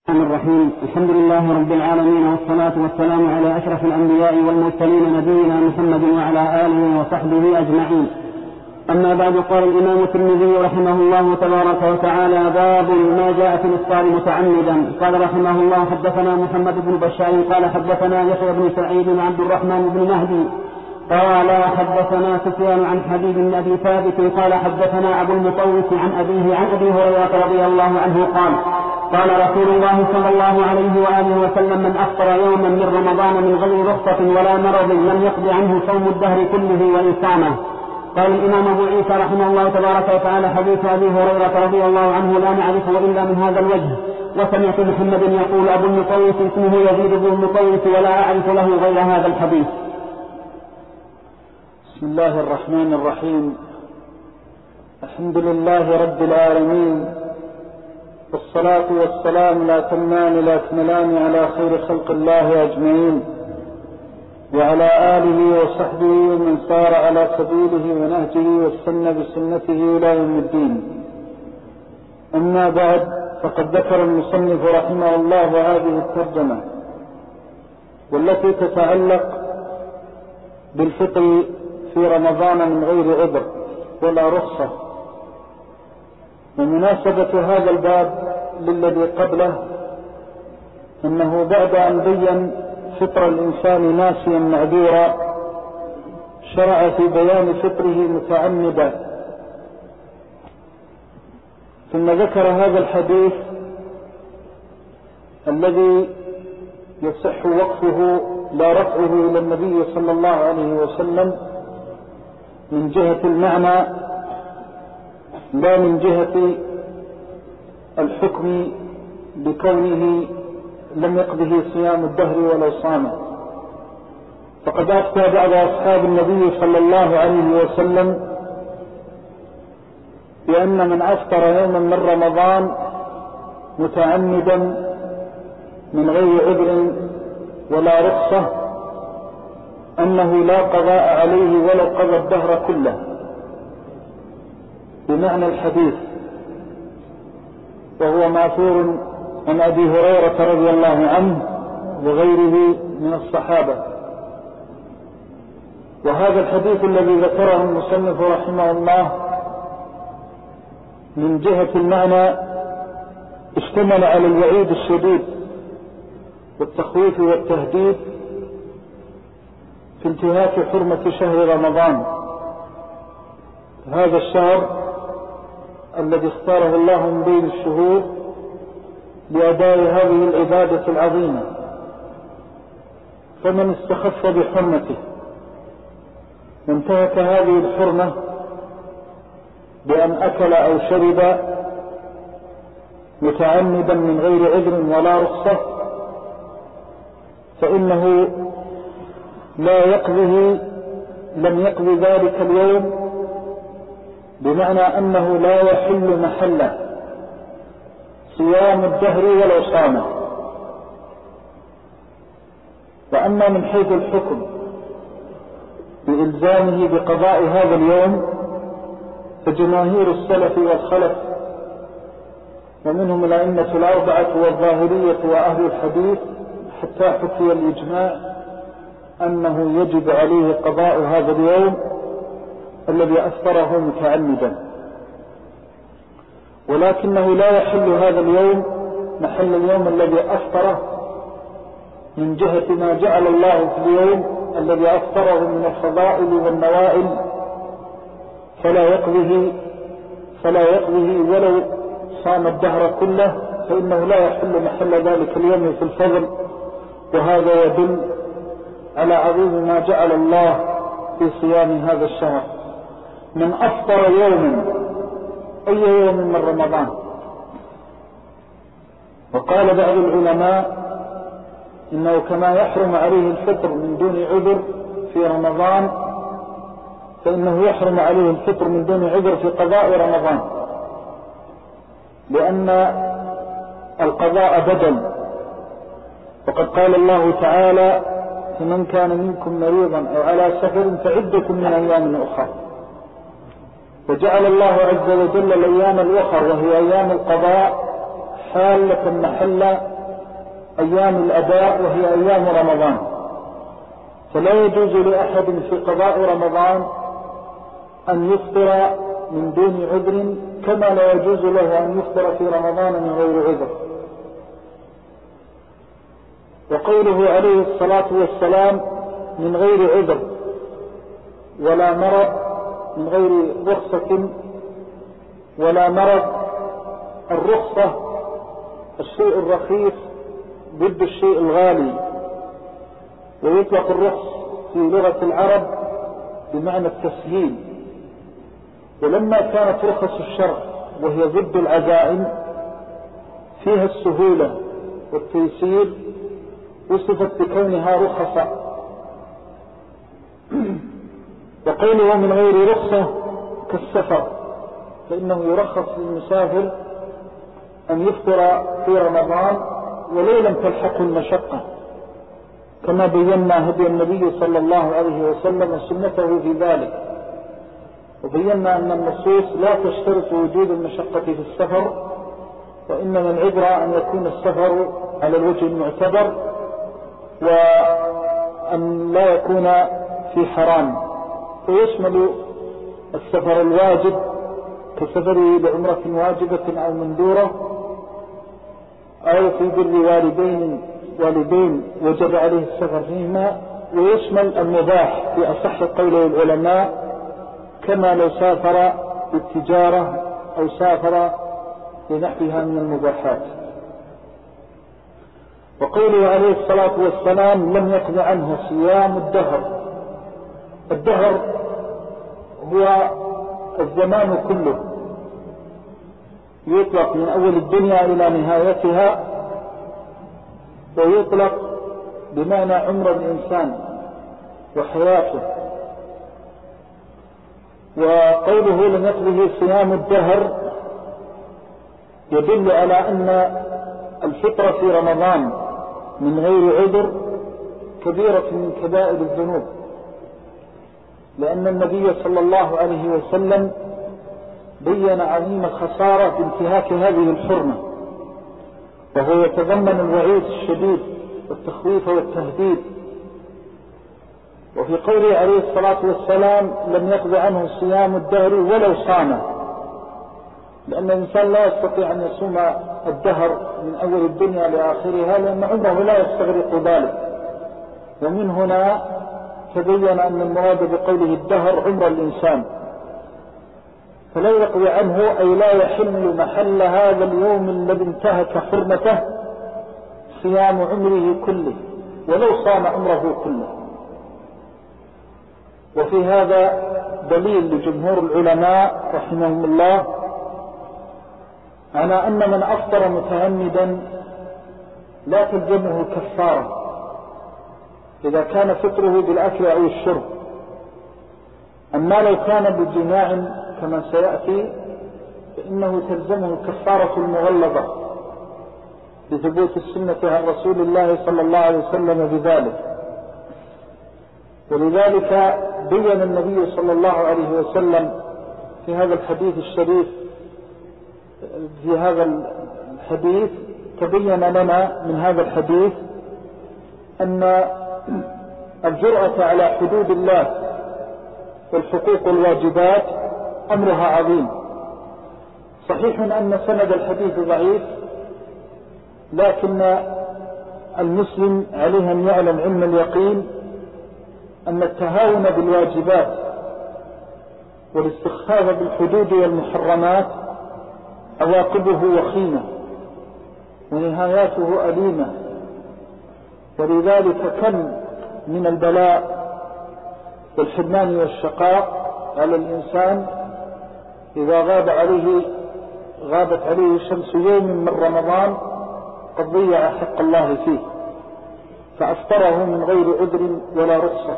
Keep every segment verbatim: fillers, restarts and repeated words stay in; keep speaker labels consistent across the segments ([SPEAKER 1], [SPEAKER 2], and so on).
[SPEAKER 1] الرحمن الرحيم. الحمد لله رب العالمين، والصلاة والسلام على أشرف الأنبياء والمرسلين نبينا محمد وعلى آله وصحبه أجمعين. أما بعد، قال الإمام الترمذي رحمه الله تبارك وتعالى: باب ما جاء في الإفطار متعمدا. قال رحمه الله: حدثنا محمد بن بشار قال حدثنا يحيى بن سعيد بن عبد الرحمن بن مهدي قال حدثنا سفيان عن حبيب بن أبي ثابت قال حدثنا أبو المطوف عن أبيه عن أبي هريرة رضي الله عنه قال: قال رسول الله صلى الله عليه وآله وسلم: من أفطر يوما من رمضان من غير رخصة ولا مرض لم يقض عنه صوم الدهر كله وإن صامه. قال الإمام أبو عيسى رحمه الله تبارك وتعالى: حديث أبي هريرة رضي الله عنه لا نعرفه إلا من هذا الوجه. وسمعت محمد يقول: أبو المطوف اسمه يزيد بن المطوف ولا أعرف له غير هذا الحديث.
[SPEAKER 2] بسم الله الرحمن الرحيم. الحمد لله رب العالمين، والصلاة والسلام لا تمان لا تملان على خير خلق الله أجمعين، وعلى آله وصحبه ومن سار على سبيله ونهجه واستنى بسنته إلى يوم الدين. أما بعد، فقد ذكر المصنف رحمه الله هذه الترجمة والتي تتعلق بالفطر في رمضان من غير عذر ولا رخصة. ومناسبة هذا الباب للذي قبله أنه بعد أن بين فطر الإنسان ناسيا معذورا شرع في بيان فطره متعمدا، ثم ذكر هذا الحديث الذي يصح وقفه لا رفعه إلى النبي صلى الله عليه وسلم من جهة المعنى لا من جهة الحكم بكونه لم يقضه صيام الدهر ولو صامه. فقد أفتى بعض أصحاب النبي صلى الله عليه وسلم بأن من أفطر يوما من رمضان متعمدا من غير عذر ولا رخصة أنه لا قضاء عليه ولو قضى الدهر كله بمعنى الحديث، وهو ماثور عن أبي هريرة رضي الله عنه وغيره من الصحابة. وهذا الحديث الذي ذكره المصنف رحمه الله من جهة المعنى اشتمل على الوعيد الشديد والتخويف والتهديد في انتهاك حرمة شهر رمضان، هذا الشهر الذي اختاره الله من بين الشهور لأداء هذه العبادة العظيمة. فمن استخف بحرمته وانتهك هذه الحرمة بأن أكل أو شرب متعمدا من غير عذر ولا رخصة فإنه لا يقضه لم يقضي ذلك اليوم، بمعنى أنه لا يحل محله صيام الدهر ولو صامه. وأما من حيث الحكم بإلزامه بقضاء هذا اليوم فجماهير السلف والخلف ومنهم الأئمة الأربعة والظاهرية وأهل الحديث حتى حكي الإجماع أنه يجب عليه قضاء هذا اليوم الذي أفطره متعمدا، ولكنه لا يحل هذا اليوم محل اليوم الذي أفطره من جهة ما جعل الله في اليوم الذي أفطره من الفضائل والنوائل، فلا يقضه فلا يقضه ولو صام الدهر كله، فإنه لا يحل محل ذلك اليوم في الفضل. وهذا يدل على عظيم ما جعل الله في صيام هذا الشهر. من أفطر يوما أي يوم من رمضان. وقال بعض العلماء إنه كما يحرم عليه الفطر من دون عذر في رمضان فإنه يحرم عليه الفطر من دون عذر في قضاء رمضان، لأن القضاء بدل. وقد قال الله تعالى: فمن كان منكم مريضا أو على سفر فعدة من أيام أخرى. وجعل الله عز وجل الأيام الأخرى وهي أيام القضاء حالة محل أيام الأداء وهي أيام رمضان، فلا يجوز لأحد في قضاء رمضان أن يفطر من دون عذر، كما لا يجوز له أن يفطر في رمضان من غير عذر. وقوله عليه الصلاة والسلام من غير عذر ولا مرض، من غير رخصة ولا مرض، الرخصة الشيء الرخيص ضد الشيء الغالي، ويطلق الرخص في لغة العرب بمعنى التسهيل. ولما كانت رخص الشرع وهي ضد العزائم فيها السهولة والتيسير وصفت بكونها رخصة. وقوله من غير رخصة كالسفر، فإنه يرخص للمسافر أن يفطر في رمضان ولو لم تلحقه المشقة، كما بينا هدي النبي صلى الله عليه وسلم وسنته في ذلك. وبينا أن النصوص لا تشترط وجود المشقة في السفر، وإنما العبرة أن يكون السفر على الوجه المعتبر وأن لا يكون في حرام. فيشمل السفر الواجب كسفره لعمرة واجبة أو مندورة، أو في بر والدين والدين وجب عليه السفر فيهما، ويشمل المباح في أصح قوله العلماء، كما لو سافر بالتجارة أو سافر لنحوها من المباحات. وقوله عليه الصلاة والسلام لم يقض عنه صيام الدهر. الدهر هو الزمان كله، يطلق من أول الدنيا إلى نهايتها، ويطلق بمعنى عمر الإنسان وحياته. وقوله لم يقضه صيام الدهر يدل على أن الفطر في رمضان من غير عذر كبيرة من كبائر الذنوب، لأن النبي صلى الله عليه وسلم بين عظيم الخسارة بانتهاك هذه الحرمة، وهو يتضمن الوعيد الشديد والتخويف والتهديد. وفي قوله عليه الصلاة والسلام لم يقض عنه صيام الدهر ولو صام، لأن الإنسان لا يستطيع أن يصوم الدهر من أول الدنيا لآخرها، لأن عمره لا يستغرق ذلك. ومن هنا تبين أن المراد بقوله الدهر عمر الإنسان، فلا يقضي عنه أي لا يحل محل هذا اليوم الذي انتهك حرمته صيام عمره كله ولو صام عمره كله. وفي هذا دليل لجمهور العلماء رحمهم الله على أن من أفطر متعمدا لا تلزمه كفارة إذا كان فطره بالأكل أو الشرب. أما لو كان بجماع كما سيأتي فإنه تلزمه الكفارة المغلظة بثبوت السنة عن رسول الله صلى الله عليه وسلم بذلك. ولذلك بين النبي صلى الله عليه وسلم في هذا الحديث الشريف في هذا الحديث تبين لنا من هذا الحديث أن الجرأة على حدود الله والحقوق والواجبات أمرها عظيم. صحيح أن سند الحديث ضعيف، لكن المسلم عليه أن يعلم علم اليقين أن التهاون بالواجبات والاستخفاف بالحدود والمحرمات عواقبه وخيمة ونهاياته أليمة. ولذلك كم من البلاء والحرمان والشقاء على الإنسان إذا غاب عليه غابت عليه شمس يوم من رمضان قد ضيع حق الله فيه فأفطره من غير عذر ولا رخصة.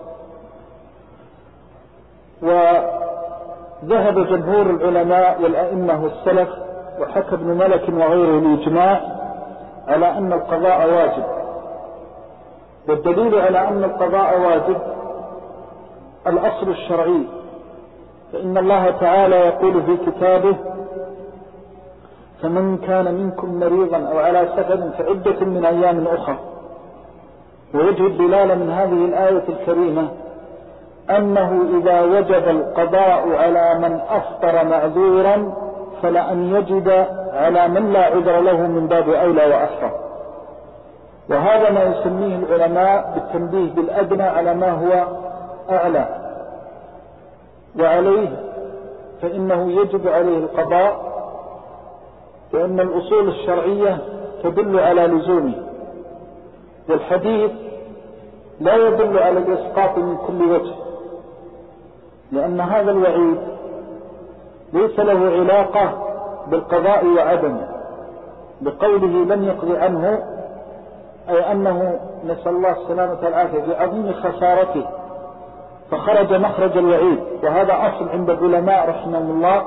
[SPEAKER 2] وذهب جمهور العلماء والأئمة والسلف وحكى ابن ملك وغيره الإجماع على أن القضاء واجب. والدليل على أن القضاء واجب الأصل الشرعي، فإن الله تعالى يقول في كتابه فمن كان منكم مريضا أو على سفر فعدة من أيام أخرى. ووجه الدلالة من هذه الآية الكريمة أنه إذا وجب القضاء على من أفطر معذورا فلأن يجب على من لا عذر له من باب أولى وأحرى. وهذا ما يسميه العلماء بالتنبيه بالأدنى على ما هو أعلى، وعليه فإنه يجب عليه القضاء، لأن الأصول الشرعية تدل على لزومه، والحديث لا يدل على الإسقاط من كل وجه، لأن هذا الوعيد ليس له علاقة بالقضاء وعدمه، بقوله لم يقضي عنه، أي أنه نسأل الله السلامة والعافية في عظيم خسارته فخرج مخرج الوعيد. وهذا أصل عند العلماء رحمهم الله،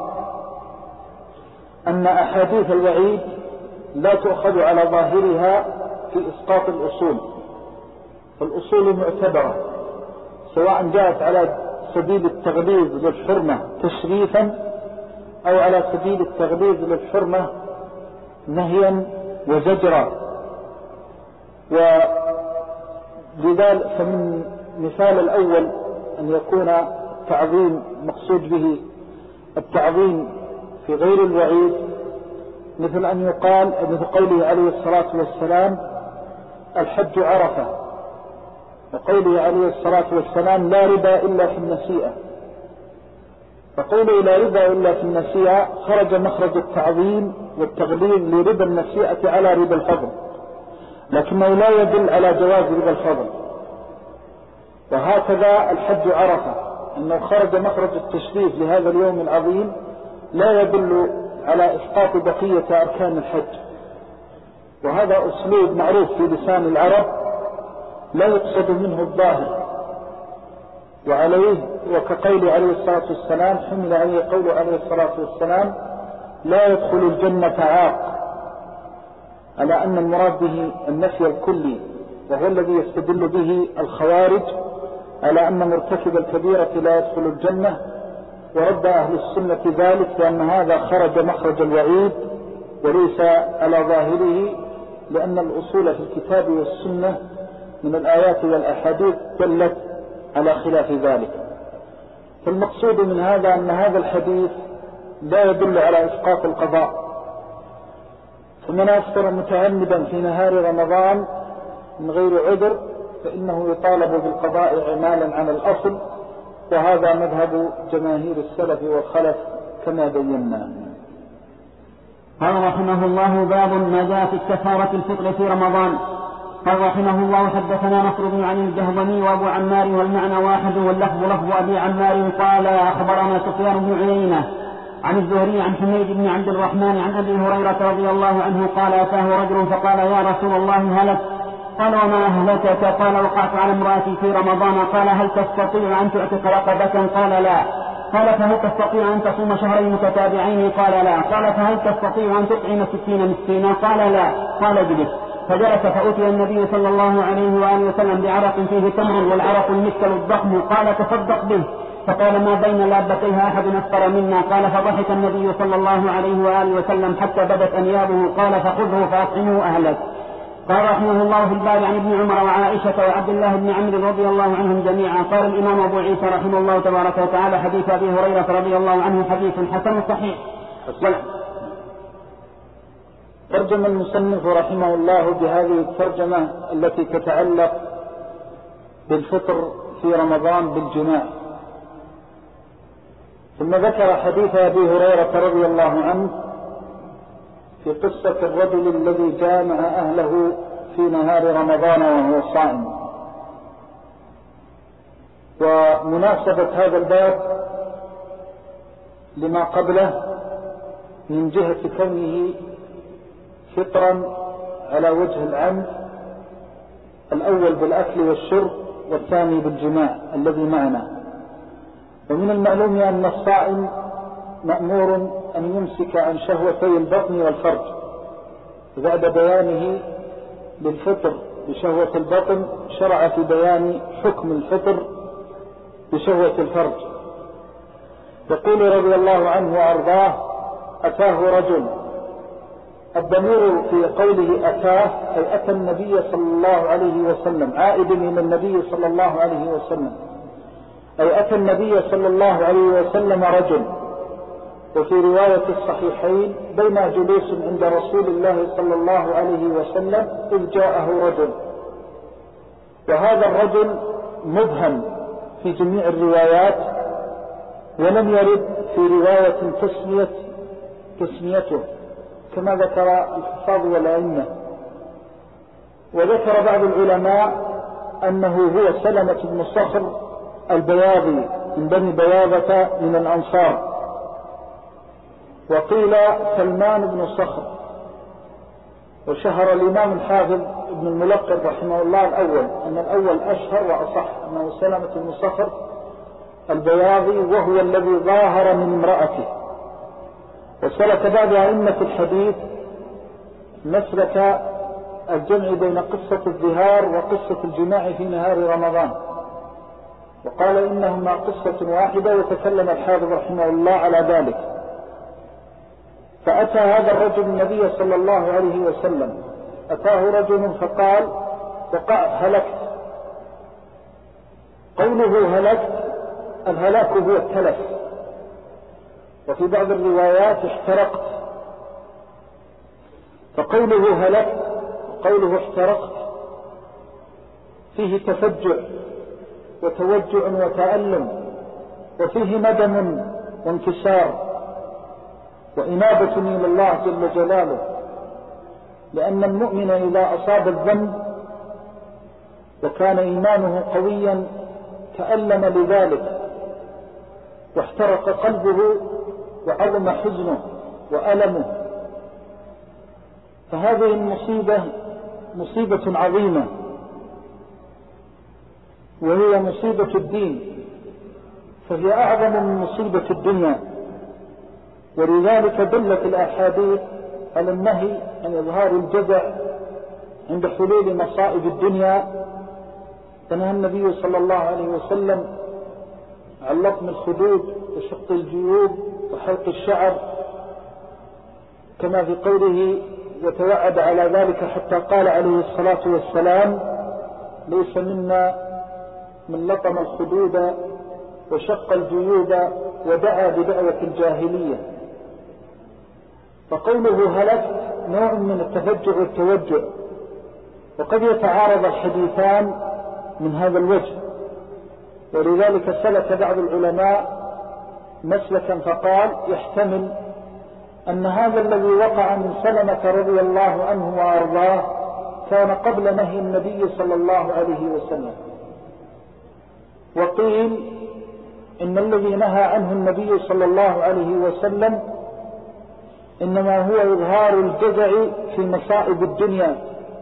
[SPEAKER 2] أن أحاديث الوعيد لا تؤخذ على ظاهرها في إسقاط الأصول، فالأصول معتبرة سواء جاءت على سبيل التغليظ للحرمة تشريفا أو على سبيل التغليظ للحرمة نهيا وزجرا. ولذلك فمن مثال الأول أن يكون التعظيم مقصود به التعظيم في غير الوعيد، مثل أن يقال مثل قوله عليه الصلاة والسلام الحج عرفة، وقوله عليه الصلاة والسلام لا ربا إلا في النسيئة. فقوله لا ربا إلا في النسيئة خرج مخرج التعظيم والتغليظ لربا النسيئة على ربا الفضل، لكنه لا يدل على جواز ربا الفضل. وهكذا الحج عرفة أنه خرج مخرج التشريف لهذا اليوم العظيم لا يدل على إسقاط بقية أركان الحج. وهذا أسلوب معروف في لسان العرب لا يقصد منه الظاهر، وعليه وكقول عليه الصلاة والسلام حمل عليه قول عليه الصلاة والسلام لا يدخل الجنة عاق، على أن المراد به النفي الكلي، وهو الذي يستدل به الخوارج على أن مرتكب الكبيرة لا يدخل الجنة. ورد أهل السنة ذلك لأن هذا خرج مخرج الوعيد وليس على ظاهره، لأن الأصول في الكتاب والسنة من الآيات والأحاديث دلت على خلاف ذلك. فالمقصود من هذا أن هذا الحديث لا يدل على إسقاط القضاء. فمن أفطر متعمدا في نهار رمضان من غير عذر فإنه يطالب بالقضاء عمالا عن الأصل، وهذا مذهب جماهير السلف والخلف كما بينا.
[SPEAKER 1] قال رحمه الله باب ما جاء في كفارة الفطر في رمضان. قال رحمه الله حدثنا نصر بن علي الجهضمي وابو عمار والمعنى واحد واللفظ لفظ ابي عمار قال اخبرنا سفيان بن عيينة عن الزهري عن حميد بن عبد الرحمن عن ابي هريرة رضي الله عنه قال اتاه رجل فقال يا رسول الله هلك. قال وما أهلكك؟ قال وقعت على امرأتي في رمضان. قال هل تستطيع أن تعتق رقبة؟ قال لا. قال فهل تستطيع أن تصوم شهرين متتابعين؟ قال لا. قال فهل تستطيع أن تطعم ستين مسكينا؟ قال لا. قال اجلس. فجلس فأتي النبي صلى الله عليه وآله وسلم بعرق فيه تمر والعرق المثل الضخم قال تصدق به. فقال ما بين لابتيها أحد أفطر منا. قال فضحك النبي صلى الله عليه وآله وسلم حتى بدت أنيابه. قال فخذه فأطعمه أهلك. قال رحمه الله في الباب عن ابن عمر وعائشة وعبد الله بن عمرو رضي الله عنهم جميعا. قال الإمام أبو عيسى رحمه الله تبارك وتعالى حديث أبي هريرة رضي الله عنه حديث حسن صحيح.
[SPEAKER 2] ترجم المصنف رحمه الله بهذه الترجمة التي تتعلق بالفطر في رمضان بالجماع، ثم ذكر حديث أبي هريرة رضي الله عنه في قصة الرجل الذي جامع أهله في نهار رمضان وهو صائم. ومناسبة هذا الباب لما قبله من جهة كونه فطرا على وجه العمد، الأول بالأكل والشرب والثاني بالجماع الذي معنا. ومن المعلوم أن الصائم مأمور أن يمسك عن شهوتي البطن والفرج، بعد بيانه للفطر بشهوة البطن شرع في بيان حكم الفطر بشهوة الفرج. يقول رضي الله عنه وأرضاه أتاه رجل الضمير في قوله أتاه أي أتى النبي صلى الله عليه وسلم، عائد من النبي صلى الله عليه وسلم، أي أتى النبي صلى الله عليه وسلم رجل. وفي رواية الصحيحين بين جلوس عند رسول الله صلى الله عليه وسلم إذ جاءه رجل، وهذا الرجل مبهم في جميع الروايات، ولم يرد في رواية تسمية تسميته كما ذكر الحفاظ والأئمة. وذكر بعض العلماء أنه هو سلمة بن صخر البياضي من بني بياضة من الأنصار، وقيل سلمان بن صخر. وشهر الإمام الحافظ ابن الملقب رحمه الله الأول أن الأول أشهر وأصح، أنه سلمة بن صخر البياضي، وهو الذي ظاهر من امرأته. وسلك بعض أئمة الحديث مسلك الجمع بين قصة الظهار وقصة الجماع في نهار رمضان، وقال إنهما قصة واحدة، وتكلم الحافظ رحمه الله على ذلك. فأتى هذا الرجل النبي صلى الله عليه وسلم، أتاه رجل فقال وقع هلكت. قوله هلكت، الهلاك هو التلف، وفي بعض الروايات احترقت. فقوله هلكت وقوله احترقت فيه تفجع وتوجع وتألم، وفيه ندم وانكسار وإنابة إلى الله جل جلاله، لأن المؤمن إذا أصاب الذنب وكان إيمانه قويا تألم لذلك واحترق قلبه وعظم حزنه وألمه. فهذه المصيبة مصيبة عظيمة، وهي مصيبة الدين، فهي أعظم من مصيبة الدنيا. ولذلك دلت الأحاديث على النهي عن إظهار الجزع عند حلول مصائب الدنيا. فنهى النبي صلى الله عليه وسلم عن لطم الخدود وشق الجيوب وحلق الشعر، كما في قوله وتوعد على ذلك حتى قال عليه الصلاة والسلام ليس منا من لطم الخدود وشق الجيوب ودعا بدعوة الجاهلية. فقوله هلك نوع من التفجع والتوجع، وقد يتعارض الحديثان من هذا الوجه. ولذلك سلك بعض العلماء مسلكا فقال يحتمل أن هذا الذي وقع من سلمة رضي الله عنه وأرضاه كان قبل نهي النبي صلى الله عليه وسلم، وقيل إن الذي نهى عنه النبي صلى الله عليه وسلم إنما هو إظهار الجزع في مصائب الدنيا،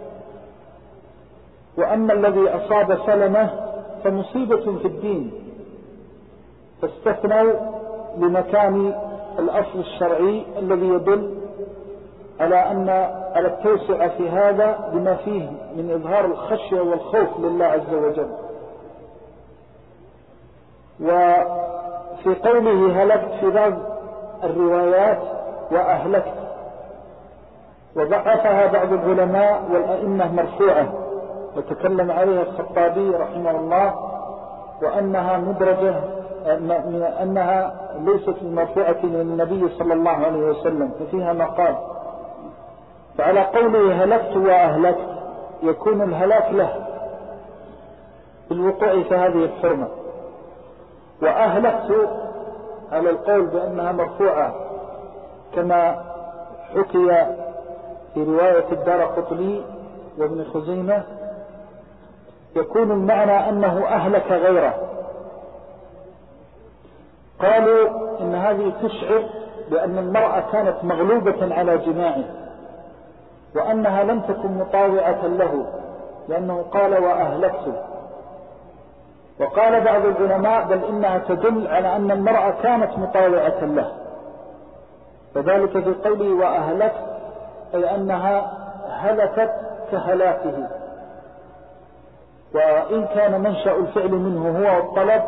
[SPEAKER 2] وأما الذي أصاب سلمة فمصيبة في الدين، فاستثنوا لمكان الأصل الشرعي الذي يدل على أن على التوسع في هذا بما فيه من إظهار الخشية والخوف لله عز وجل. وفي قوله هلكت في بعض الروايات وأهلكت، وضعفها بعض العلماء والأئمة مرفوعة، وتكلم عليها الخطابي رحمه الله، وأنها مدرجة من أنها ليست مرفوعة للنبي صلى الله عليه وسلم، ففيها مقال. فعلى قوله هلكت وأهلكت يكون الهلاك له بالوقوع في هذه الحرمة، وأهلكت على القول بأنها مرفوعة كما حكي في رواية الدارقطني وابن خزيمة يكون المعنى أنه أهلك غيره. قالوا إن هذه تشعر بأن المرأة كانت مغلوبة على جماعه، وأنها لم تكن مطاوعة له، لأنه قال وأهلكت. وقال بعض العلماء بل إنها تدل على أن المرأة كانت مطاوعة له، وذلك في قوله وأهلكت أي أنها هلكت كهلاكه. وإن كان منشأ الفعل منه هو الطلب،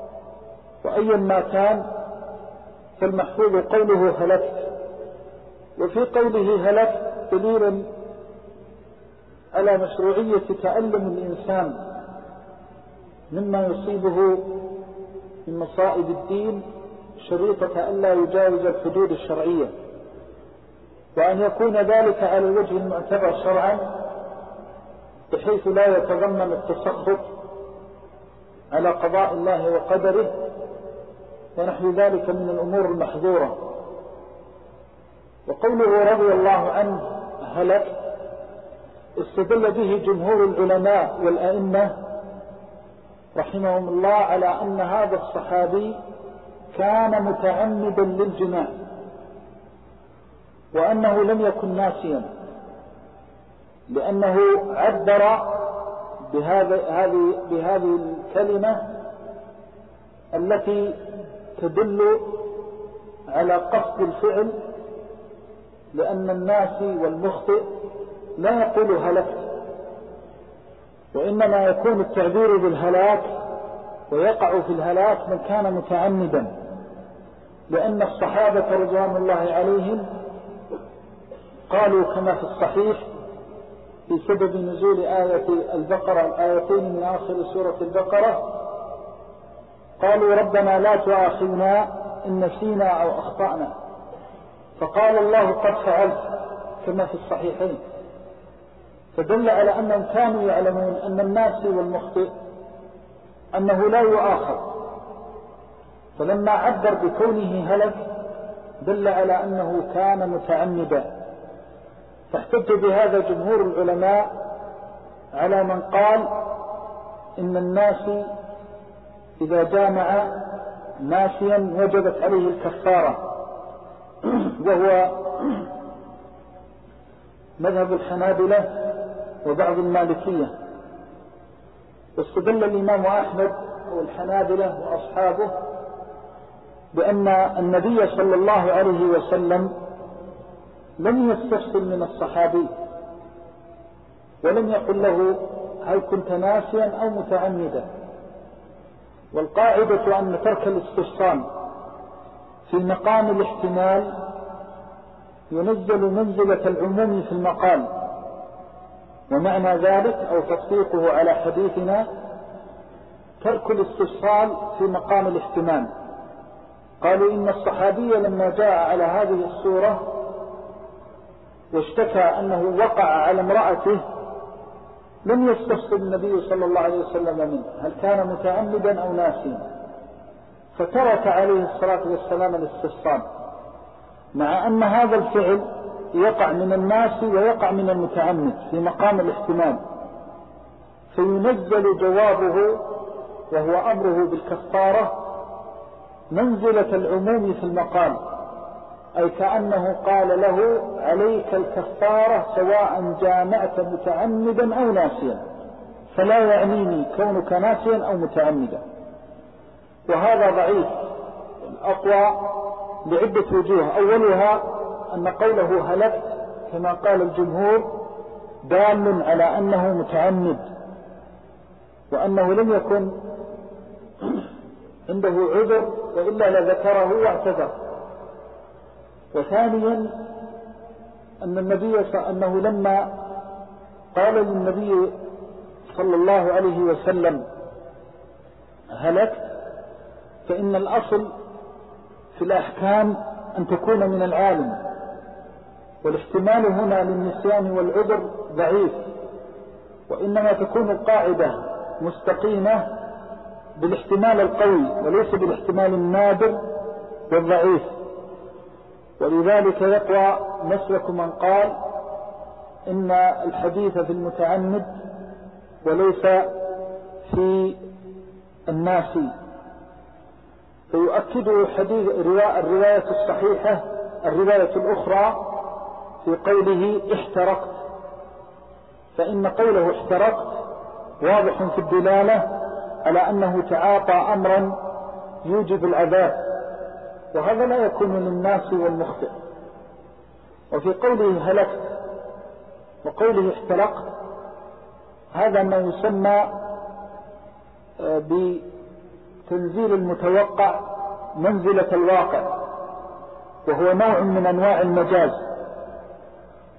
[SPEAKER 2] وأيا ما كان فالمحفوظ قوله هلكت، وفي قوله هلك دليل على مشروعية تألم الإنسان مما يصيبه من مصائب الدين شريطة ألا يجاوز الحدود الشرعية، وأن يكون ذلك على الوجه المعتبر شرعا بحيث لا يتضمن التسخط على قضاء الله وقدره ونحو ذلك من الأمور المحظورة. وقوله رضي الله عنه هلك استدل به جمهور العلماء والأئمة رحمهم الله على أن هذا الصحابي كان متعمدا للجماع وأنه لم يكن ناسيا، لأنه عبر بهذه بهذه الكلمة التي تدل على قصد الفعل، لأن الناسي والمخطئ لا يقول هلكت، وإنما يكون التعبير بالهلاك ويقع في الهلاك من كان متعمدا، لأن الصحابة رضوان الله عليهم قالوا كما في الصحيح في سبب نزول آية البقرة الآيتين من آخر سورة البقرة قالوا ربنا لا تؤاخذنا إن نسينا أو أخطأنا، فقال الله قد فعلت كما في الصحيحين، فدل على أنهم كانوا يعلمون أن الناسي والمخطئ أنه لا يؤاخذ، فلما عبر بكونه هلك دل على أنه كان متعمدا. فاحتج بهذا جمهور العلماء على من قال إن الناسي إذا جامع ناسيا وجبت عليه الكفارة، وهو مذهب الحنابلة وبعض المالكية. واستدل الإمام أحمد والحنابلة وأصحابه بأن النبي صلى الله عليه وسلم لم يستفصل من الصحابي ولم يقل له هل كنت ناسيا أو متعمدا. والقاعدة أن ترك الاستفصال في مقام الاحتمال ينزل منزلة العموم في المقال، ومعنى ذلك أو تطبيقه على حديثنا ترك الاستفصال في مقام الاحتمال. قالوا إن الصحابي لما جاء على هذه الصورة واشتكى أنه وقع على امرأته لم يستفصل النبي صلى الله عليه وسلم منه هل كان متعمدا أو ناسيا، فترك عليه الصلاة والسلام الاستفصال، مع أن هذا الفعل يقع من الناس ويقع من المتعمد في مقام الاحتمال، فينزل جوابه وهو أمره بالكفارة منزلة العموم في المقام، أي كأنه قال له عليك الكفارة سواء جامعت متعمدا أو ناسيا، فلا يعنيني كونك ناسيا أو متعمدا. وهذا ضعيف الأقوى لعدة وجوه، أولها أن قوله هلكت كما قال الجمهور دال على أنه متعمد وأنه لم يكن عنده عذر وإلا لذكره واعتذر. وثانيا أن النبي أنه لما قال للنبي صلى الله عليه وسلم هلكت فإن الأصل في الأحكام أن تكون من العالم، والاحتمال هنا للنسيان والعذر ضعيف، وإنما تكون القاعدة مستقيمة بالاحتمال القوي وليس بالاحتمال النادر والضعيف. ولذلك يقوى مسلك من قال إن الحديث في المتعمد وليس في الناسي، فيؤكده حديث الرواية الصحيحة الرواية الأخرى في قوله احترقت، فإن قوله احترقت واضح في الدلالة على أنه تعاطى أمرا يوجب العذاب، وهذا لا يكون للناس والمخطئ. وفي قوله هلكت وقوله احترقت هذا ما يسمى بتنزيل المتوقع منزلة الواقع، وهو نوع من أنواع المجاز،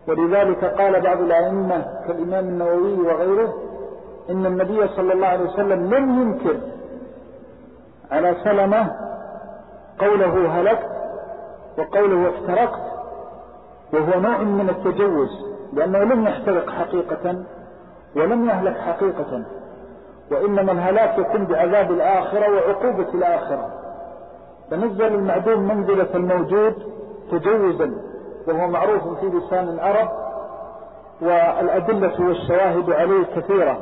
[SPEAKER 2] ولذلك قال بعض الأئمة كالإمام النووي وغيره إن النبي صلى الله عليه وسلم لم ينكر على سلمة قوله هلكت وقوله احترقت، وهو نوع من التجوز، لأنه لم يحترق حقيقة ولم يهلك حقيقة، وإنما الهلاك يكون بعذاب الآخرة وعقوبة الآخرة، فنزل المعدوم منزلة الموجود تجوزا، وهو معروف في لسان العرب، والأدلة والشواهد عليه كثيرة،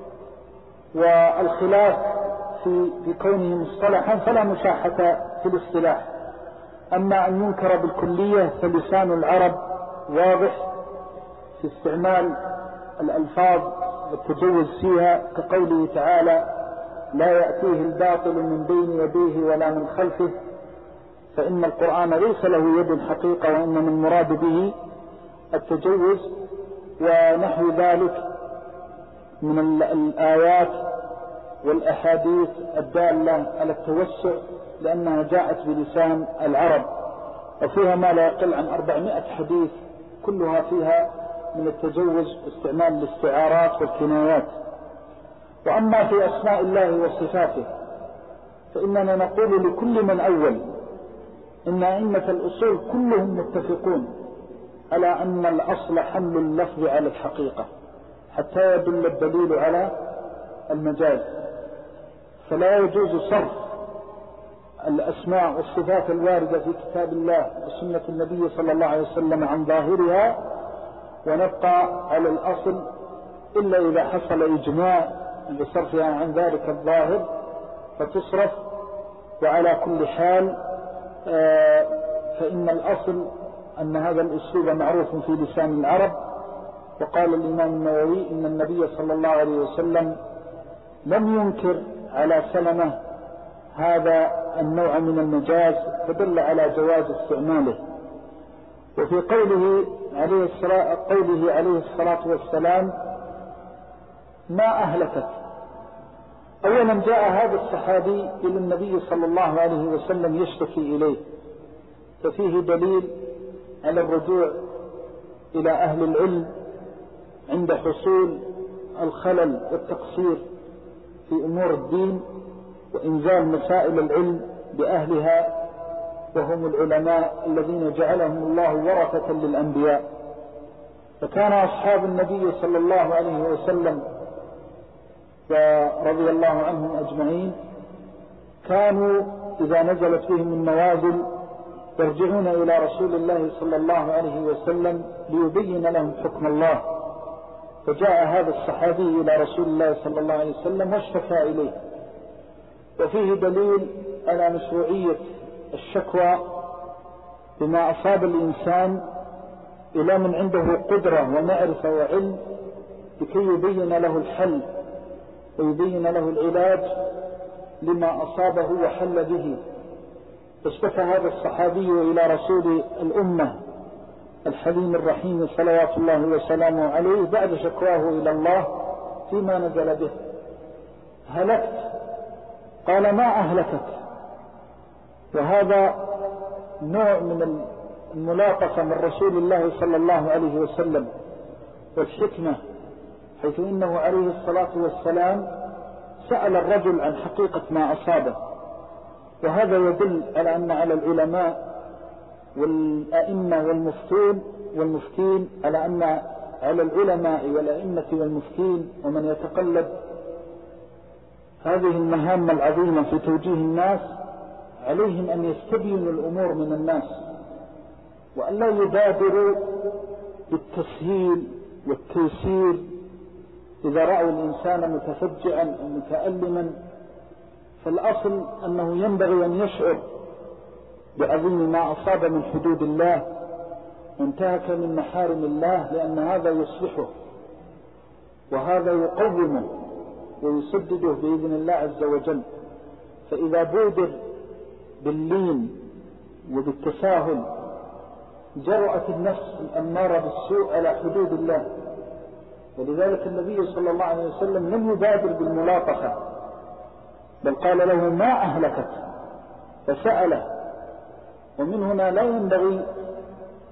[SPEAKER 2] والخلاف في, في كونه مصطلحا فلا مشاحة في الاصطلاح. أما أن ينكر بالكلية فلسان العرب واضح في استعمال الألفاظ والتجوز فيها، كقوله تعالى لا يأتيه الباطل من بين يديه ولا من خلفه، فإن القرآن ليس له يد حقيقة، وإنما المراد به التجوز ونحو ذلك من الآيات والأحاديث الدالة على التوسع، لأنها جاءت بلسان العرب، وفيها ما لا يقل عن أربعمائة حديث كلها فيها من التجوز واستعمال الاستعارات والكنايات. وأما في أسماء الله وصفاته فإننا نقول لكل من أول إن أئمة الأصول كلهم متفقون على أن الأصل حمل اللفظ على الحقيقة حتى يدل الدليل على المجاز، فلا يجوز صرف الأسماء والصفات الواردة في كتاب الله وسنة النبي صلى الله عليه وسلم عن ظاهرها ونبقى على الأصل إلا إذا حصل إجماع بصرفها عن ذلك الظاهر فتصرف. وعلى كل حال فإن الأصل أن هذا الأسلوب معروف في لسان العرب. وقال الإمام النووي إن النبي صلى الله عليه وسلم لم ينكر على سلمة هذا النوع من المجاز، فدل على جواز استعماله. وفي قوله عليه الصلاة, قوله عليه الصلاة والسلام ما أهلكت، أولا جاء هذا الصحابي إلى النبي صلى الله عليه وسلم يشتكي إليه، ففيه دليل على الرجوع إلى أهل العلم عند حصول الخلل والتقصير في أمور الدين، وإنزال مسائل العلم بأهلها وهم العلماء الذين جعلهم الله ورثة للأنبياء. فكان أصحاب النبي صلى الله عليه وسلم ورضي الله عنهم أجمعين كانوا إذا نزلت بهم النوازل يرجعون إلى رسول الله صلى الله عليه وسلم ليبين لهم حكم الله. فجاء هذا الصحابي إلى رسول الله صلى الله عليه وسلم واشتكى إليه، وفيه دليل على مشروعية الشكوى بما أصاب الإنسان إلى من عنده قدرة ومعرفة وعلم لكي يبين له الحل ويبين له العلاج لما أصابه وحل به. فاشتكى هذا الصحابي إلى رسول الأمة الحليم الرحيم صلوات الله وسلامه عليه بعد شكواه إلى الله فيما نزل به. هلكت، قال ما أهلكت، وهذا نوع من الملاطفة من رسول الله صلى الله عليه وسلم والحكمة، حيث إنه عليه الصلاة والسلام سأل الرجل عن حقيقة ما أصابه. وهذا يدل على أن على العلماء والأئمة والمفتون والمفتين على أن على العلماء والأئمة والمفتين ومن يتقلد هذه المهام العظيمة في توجيه الناس عليهم أن يستبينوا الأمور من الناس، وأن لا يبادروا بالتسهيل والتيسير إذا رأوا الإنسان متفجعا أو متألما. فالأصل أنه ينبغي أن يشعر بعظيم ما أصاب من حدود الله وانتهك من محارم الله، لأن هذا يصلحه وهذا يقومه ويسدده بإذن الله عز وجل. فإذا بودر باللين وبالتساهل جرأت النفس الأمارة بالسوء على حدود الله. ولذلك النبي صلى الله عليه وسلم لم يبادر بالملاطفة، بل قال له ما أهلكت فسأله. ومن هنا لا ينبغي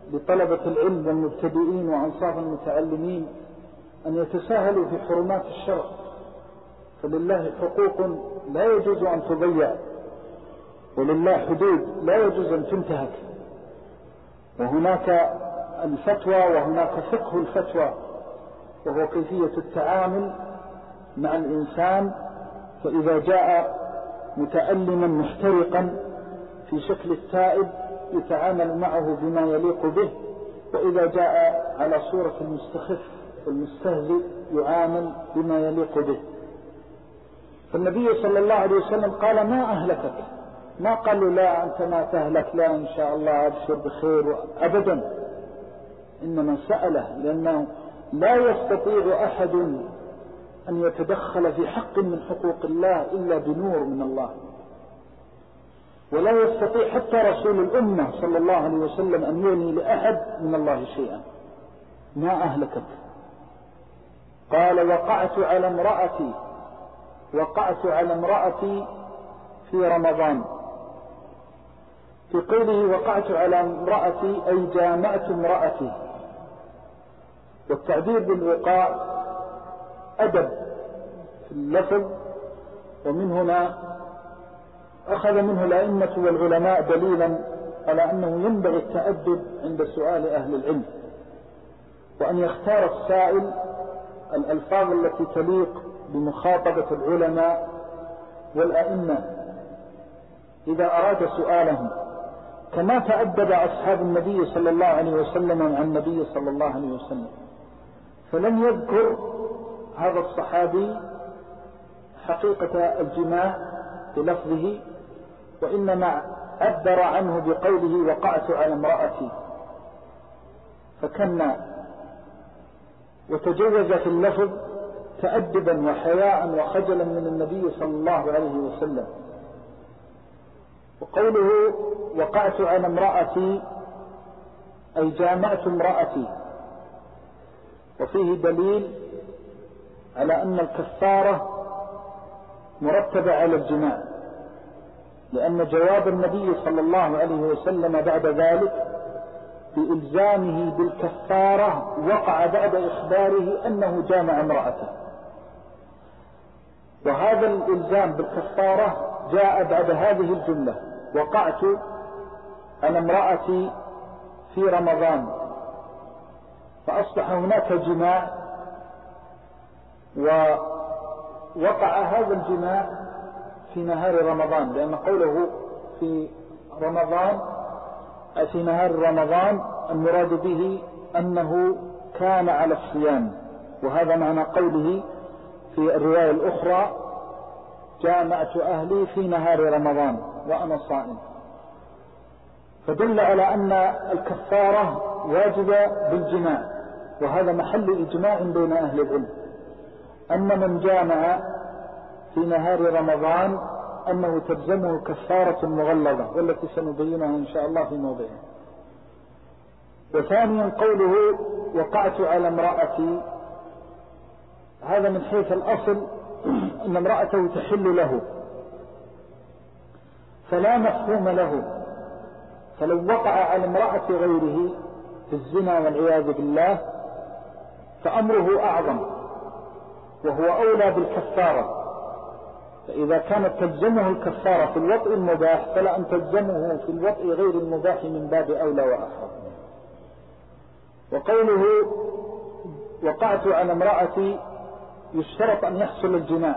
[SPEAKER 2] لطلبة العلم والمبتدئين وأنصاف المتعلمين أن يتساهلوا في حرمات الشرع، فلله حقوق لا يجوز أن تضيع، ولله حدود لا يجوز أن تنتهك، وهناك الفتوى وهناك فقه الفتوى، وهو كيفية التعامل مع الإنسان. فإذا جاء متألما محترقا في شكل التائب يتعامل معه بما يليق به، وإذا جاء على صورة المستخف والمستهزئ يعامل بما يليق به. فالنبي صلى الله عليه وسلم قال ما أهلكك، ما قالوا لا أنت ما تهلك، لا إن شاء الله أبشر بخير أبدا، إنما سأله لأنه لا يستطيع أحد أن يتدخل في حق من حقوق الله إلا بنور من الله، ولا يستطيع حتى رسول الأمة صلى الله عليه وسلم أن يغني لأحد من الله شيئا. ما أهلكك؟ قال وقعت على امرأتي وقعت على امرأتي في رمضان. في قوله وقعت على امرأتي أي جامعت امرأتي، والتعبير بالوقاع أدب في اللفظ، ومن هنا أخذ منه الأئمة والعلماء دليلا على أنه ينبغي التأدب عند سؤال أهل العلم، وأن يختار السائل الألفاظ التي تليق بمخاطبة العلماء والأئمة إذا أراد سؤالهم، كما تأدب أصحاب النبي صلى الله عليه وسلم عن النبي صلى الله عليه وسلم. فلم يذكر هذا الصحابي حقيقة الجماع بلفظه، وإنما عبر عنه بقوله وقعت على امرأتي، فكنا وتجوز في اللفظ تأدبا وحياء وخجلا من النبي صلى الله عليه وسلم. وقوله وقعت على امرأتي أي جامعت امرأتي، وفيه دليل على أن الكفارة مرتبة على الجماع، لأن جواب النبي صلى الله عليه وسلم بعد ذلك بإلزامه بالكفارة وقع بعد إخباره أنه جامع امرأته، وهذا الإلزام بالكفارة جاء بعد هذه الجملة وقعت على امرأتي في رمضان، فأصبح هناك جماع، ووقع هذا الجماع في نهار رمضان، لأن قوله في رمضان في نهار رمضان المراد به أنه كان على الصيام، وهذا معنى قوله في الرواية الأخرى جامعت أهلي في نهار رمضان وأنا صائم، فدل على أن الكفارة واجبة بالجماع، وهذا محل إجماع بين أهل العلم أن من جامع في نهار رمضان أنه تلزمه كفارة مغلظة، والتي سنبينها إن شاء الله في موضعها. وثانيا قوله وقعت على امرأتي، هذا من حيث الأصل أن امرأته تحل له، فلا مفهوم له، فلو وقع على امرأة غيره في الزنا والعياذ بالله فأمره أعظم وهو أولى بالكفارة، فإذا كانت تلزمه الكفارة في الوطء المباح فلا أن تلزمه في الوطء غير المباح من باب أولى وأحرى. وقوله وقعت على امرأتي يشترط أن يحصل الجماع،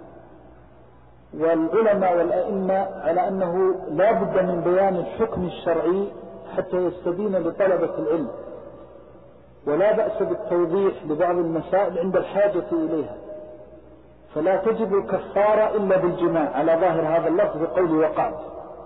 [SPEAKER 2] والعلماء والأئمة على أنه لا بد من بيان الحكم الشرعي حتى يستبين لطلبة العلم، ولا بأس بالتوضيح لبعض المسائل عند الحاجة إليها، فلا تجب الكفارة إلا بالجماع على ظاهر هذا اللفظ بقول وقعت.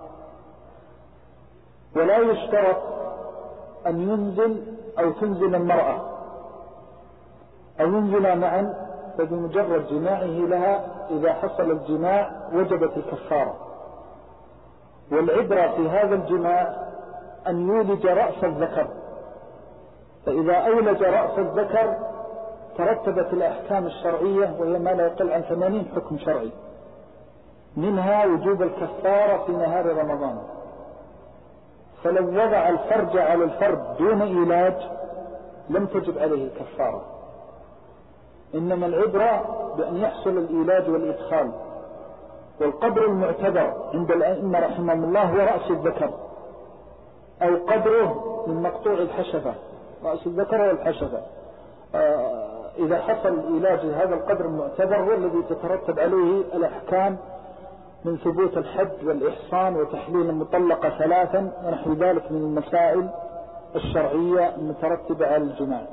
[SPEAKER 2] ولا يشترط أن ينزل أو تنزل المرأة أو ينزل معا، فبمجرد جماعه لها إذا حصل الجماع وجبت الكفارة. والعبرة في هذا الجماع أن يولج رأس الذكر، فإذا أولج رأس الذكر ترتبت الأحكام الشرعية، وهي ما لا يقل عن ثمانين حكم شرعي، منها وجوب الكفارة في نهار رمضان. فلو وضع الفرج على الفرد دون علاج لم تجب عليه كفارة، إنما العبرة بأن يحصل العلاج والإدخال. والقدر المعتبر عند الأئمة رحمهم الله هو رأس الذكر أو قدره من مقطوع الحشفة، رأس الذكر والحشفة. آه إذا حصل العلاج هذا القدر المعتبر هو الذي تترتب عليه الأحكام من ثبوت الحد والإحصان وتحليل المطلقة ثلاثا ونحو ذلك من المسائل الشرعية المترتبة على الجماع.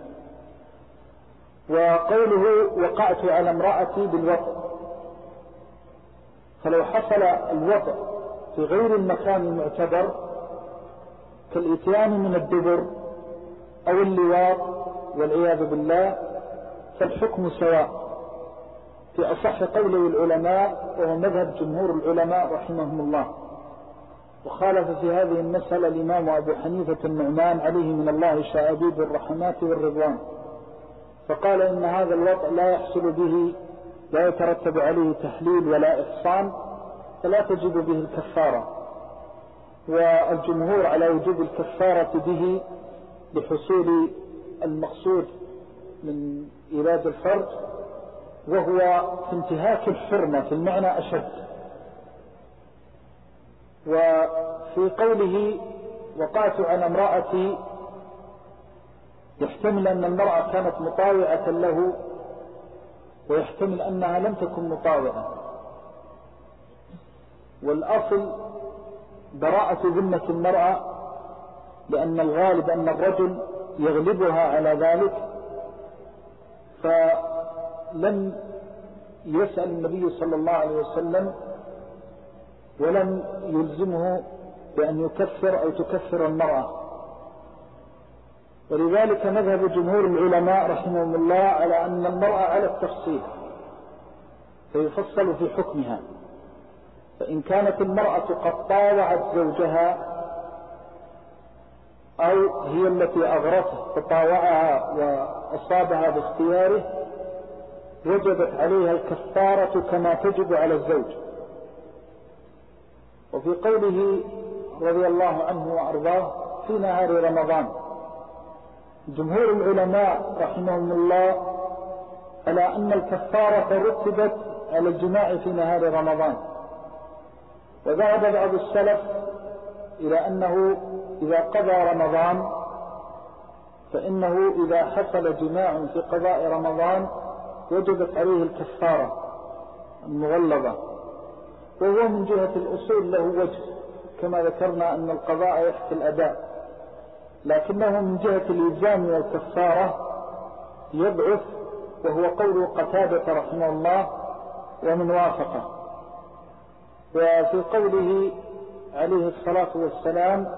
[SPEAKER 2] وقوله وقعت على امرأتي بالوطء، فلو حصل الوطء في غير المكان المعتبر كالإتيان من الدبر أو اللواط والعياذ بالله فالحكم سواء في أصح قوله العلماء، وهو مذهب جمهور العلماء رحمهم الله. وخالف في هذه المسألة الإمام أبو حنيفة النعمان عليه من الله شعبيب الرحمات والرضوان، فقال إن هذا الوضع لا يحصل به، لا يترتب عليه تحليل ولا إحصان، فلا تجب به الكفارة. والجمهور على وجوب الكفارة به لحصول المقصود من علاج الفرج، وهو في انتهاك الحرمة في المعنى أشد. وفي قوله وقعت على امرأتي يحتمل أن المرأة كانت مطاوعة له، ويحتمل أنها لم تكن مطاوعة. والأصل براءة ذمة المرأة، لأن الغالب أن الرجل يغلبها على ذلك، فلم يسأل النبي صلى الله عليه وسلم ولم يلزمه بأن يكفر أو تكفر المرأة. ولذلك مذهب جمهور العلماء رحمهم الله على أن المرأة على التفصيل فيفصل في حكمها. فإن كانت المرأة قد طاوعت زوجها أو هي التي أغرته فطاوعها وأصابها باختياره وجبت عليها الكفارة كما تجب على الزوج. وفي قوله رضي الله عنه وأرضاه في نهار رمضان، جمهور العلماء رحمهم الله على أن الكفارة رتبت على الجماع في نهار رمضان. وذهب بعض السلف إلى أنه إذا قضى رمضان فإنه إذا حصل جماع في قضاء رمضان وجبت عليه الكفارة المغلظة، وهو من جهة الأصول له وجه كما ذكرنا أن القضاء يحكي الأداء، لكنه من جهة الإلزام والكفارة يضعف، وهو قول قتادة رحمه الله ومن وافقه. وفي قوله عليه الصلاة والسلام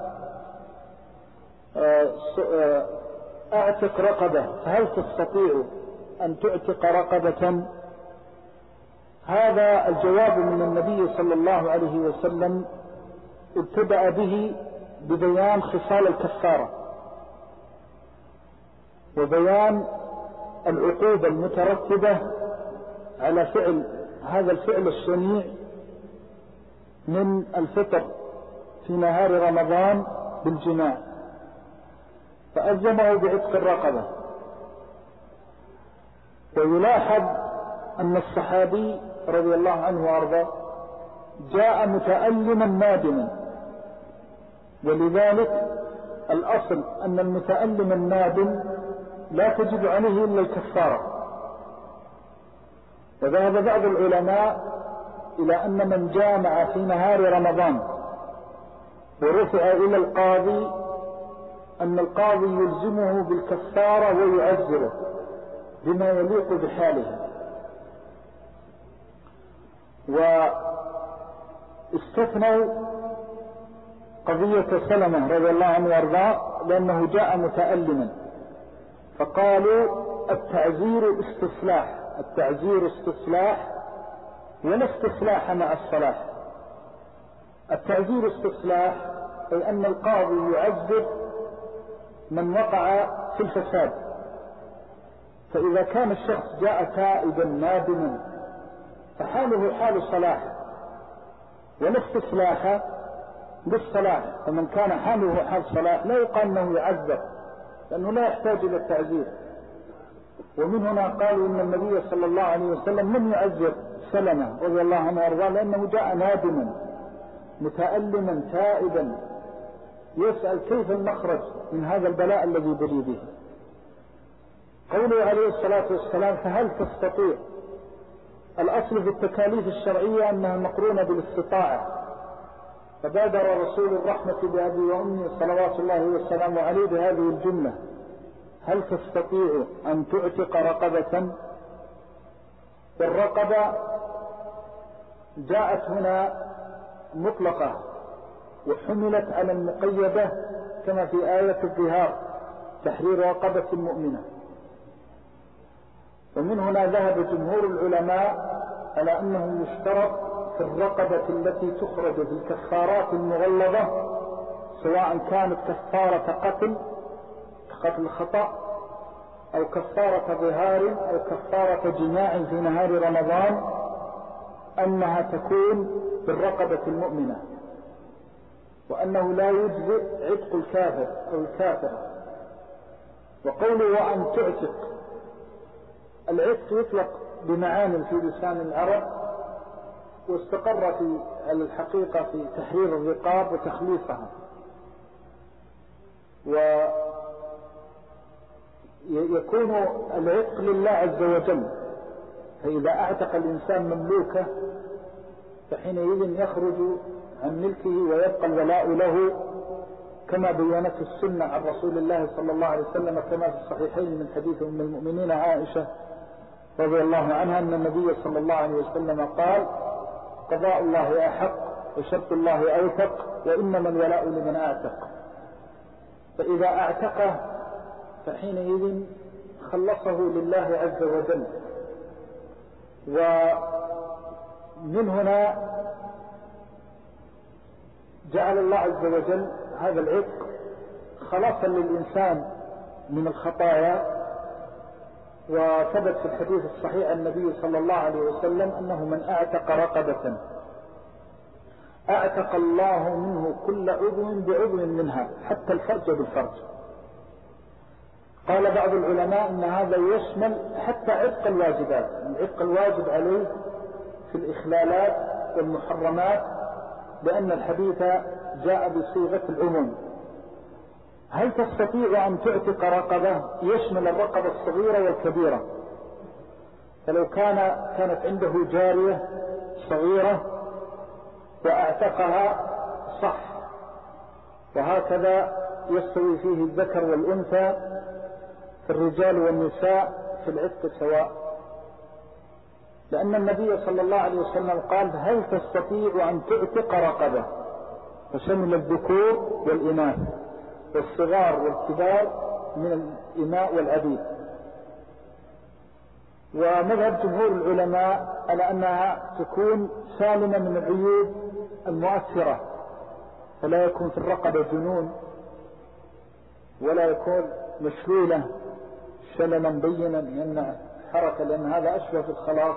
[SPEAKER 2] أعتق رقبة، فهل تستطيع أن تعتق رقبة؟ هذا الجواب من النبي صلى الله عليه وسلم ابتدأ به ببيان خصال الكفارة وبيان العقوبة المترتبة على فعل هذا الفعل الشنيع من الفطر في نهار رمضان بالجماع، فألزمه بعتق الرقبة. ويلاحظ أن الصحابي رضي الله عنه وارضاه جاء متألما نادما، ولذلك الأصل أن المتألم النادم لا تجب عليه إلا الكفارة. وذهب بعض العلماء إلى أن من جامع في نهار رمضان ورفع إلى القاضي أن القاضي يلزمه بالكفارة ويعذره بما يليق بحاله. واستثنوا قضية سلمة رضي الله عنه وارضاه لأنه جاء متألما، فقالوا التعزير استصلاح، التعزير استصلاح ولا استصلاح مع الصلاح. التعزير استصلاح أي أن القاضي يعذر من وقع في الفساد، فإذا كان الشخص جاء تائبا نادما فحاله حال صلاح، ولا استصلاح بالصلاة، فمن كان حاله حال صلاة لا يقال أنه يعذر، لأنه لا يحتاج إلى التعذير. ومن هنا قالوا إن النبي صلى الله عليه وسلم لم يعذر سلمة رضي الله عنه وارضاه، لأنه جاء نادما متألما تائبا يسأل كيف المخرج من هذا البلاء الذي بلي به. قوله عليه الصلاة والسلام فهل تستطيع، الأصل في التكاليف الشرعية أنها مقرونة بالاستطاعة، فبادر رسول الرحمة بأبي وأمي صلوات الله والسلام عليه بهذه الجملة: هل تستطيع أن تعتق رقبة؟ والرقبة جاءت هنا مطلقة وحملت على المقيدة كما في آية الظهار تحرير رقبة مؤمنة. ومن هنا ذهب جمهور العلماء على أنه يشترط في الرقبة التي تخرج في الكفارات المغلظة، سواء كانت كفارة قتل قتل خطأ أو كفارة ظهار أو كفارة جماع في نهار رمضان، أنها تكون بالرقبة المؤمنة، وأنه لا يجزئ عتق الكافر أو الكافرة. وقوله أن تعتق، العتق يطلق بمعان في لسان العرب، واستقر في الحقيقة في تحرير الرقاب وتخليصها. ويكون العتق لله عز وجل، فإذا أعتق الإنسان مملوكه فحينئذ يخرج عن ملكه ويبقى الولاء له، كما بيّنت السنة عن رسول الله صلى الله عليه وسلم كما في الصحيحين من حديث أم المؤمنين عائشة رضي الله عنها أن النبي صلى الله عليه وسلم قال: قضاء الله أحق وشرط الله أوثق وإنما الولاء لمن أعتق. فإذا أعتقه فحينئذ خلصه لله عز وجل. ومن هنا جعل الله عز وجل هذا العتق خلاصا للإنسان من الخطايا. وثبت في الحديث الصحيح عن النبي صلى الله عليه وسلم أنه من أعتق رقبة أعتق الله منه كل عضو بعضو منها حتى الفرج بالفرج. قال بعض العلماء إن هذا يشمل حتى عتق الواجبات، العتق الواجب عليه في الإخلالات والمحرمات، لأن الحديث جاء بصيغة العموم. هل تستطيع أن تعتق رقبة؟ يشمل الرقبة الصغيرة والكبيرة. فلو كان كانت عنده جارية صغيرة وأعتقها صح، وهكذا يستوي فيه الذكر والأنثى في الرجال والنساء في العتق سواء، لأن النبي صلى الله عليه وسلم قال: هل تستطيع أن تعتق رقبة؟ فشمل الذكور والإناث والصغار والكبار من الإماء والعبيد. ومذهب جمهور العلماء على أنها تكون سالمة من العيوب المؤثرة، فلا يكون في الرقبة جنون ولا يكون مشلولة شللا بينا يمنع حركة، لأن هذا أشبه في الخلاص.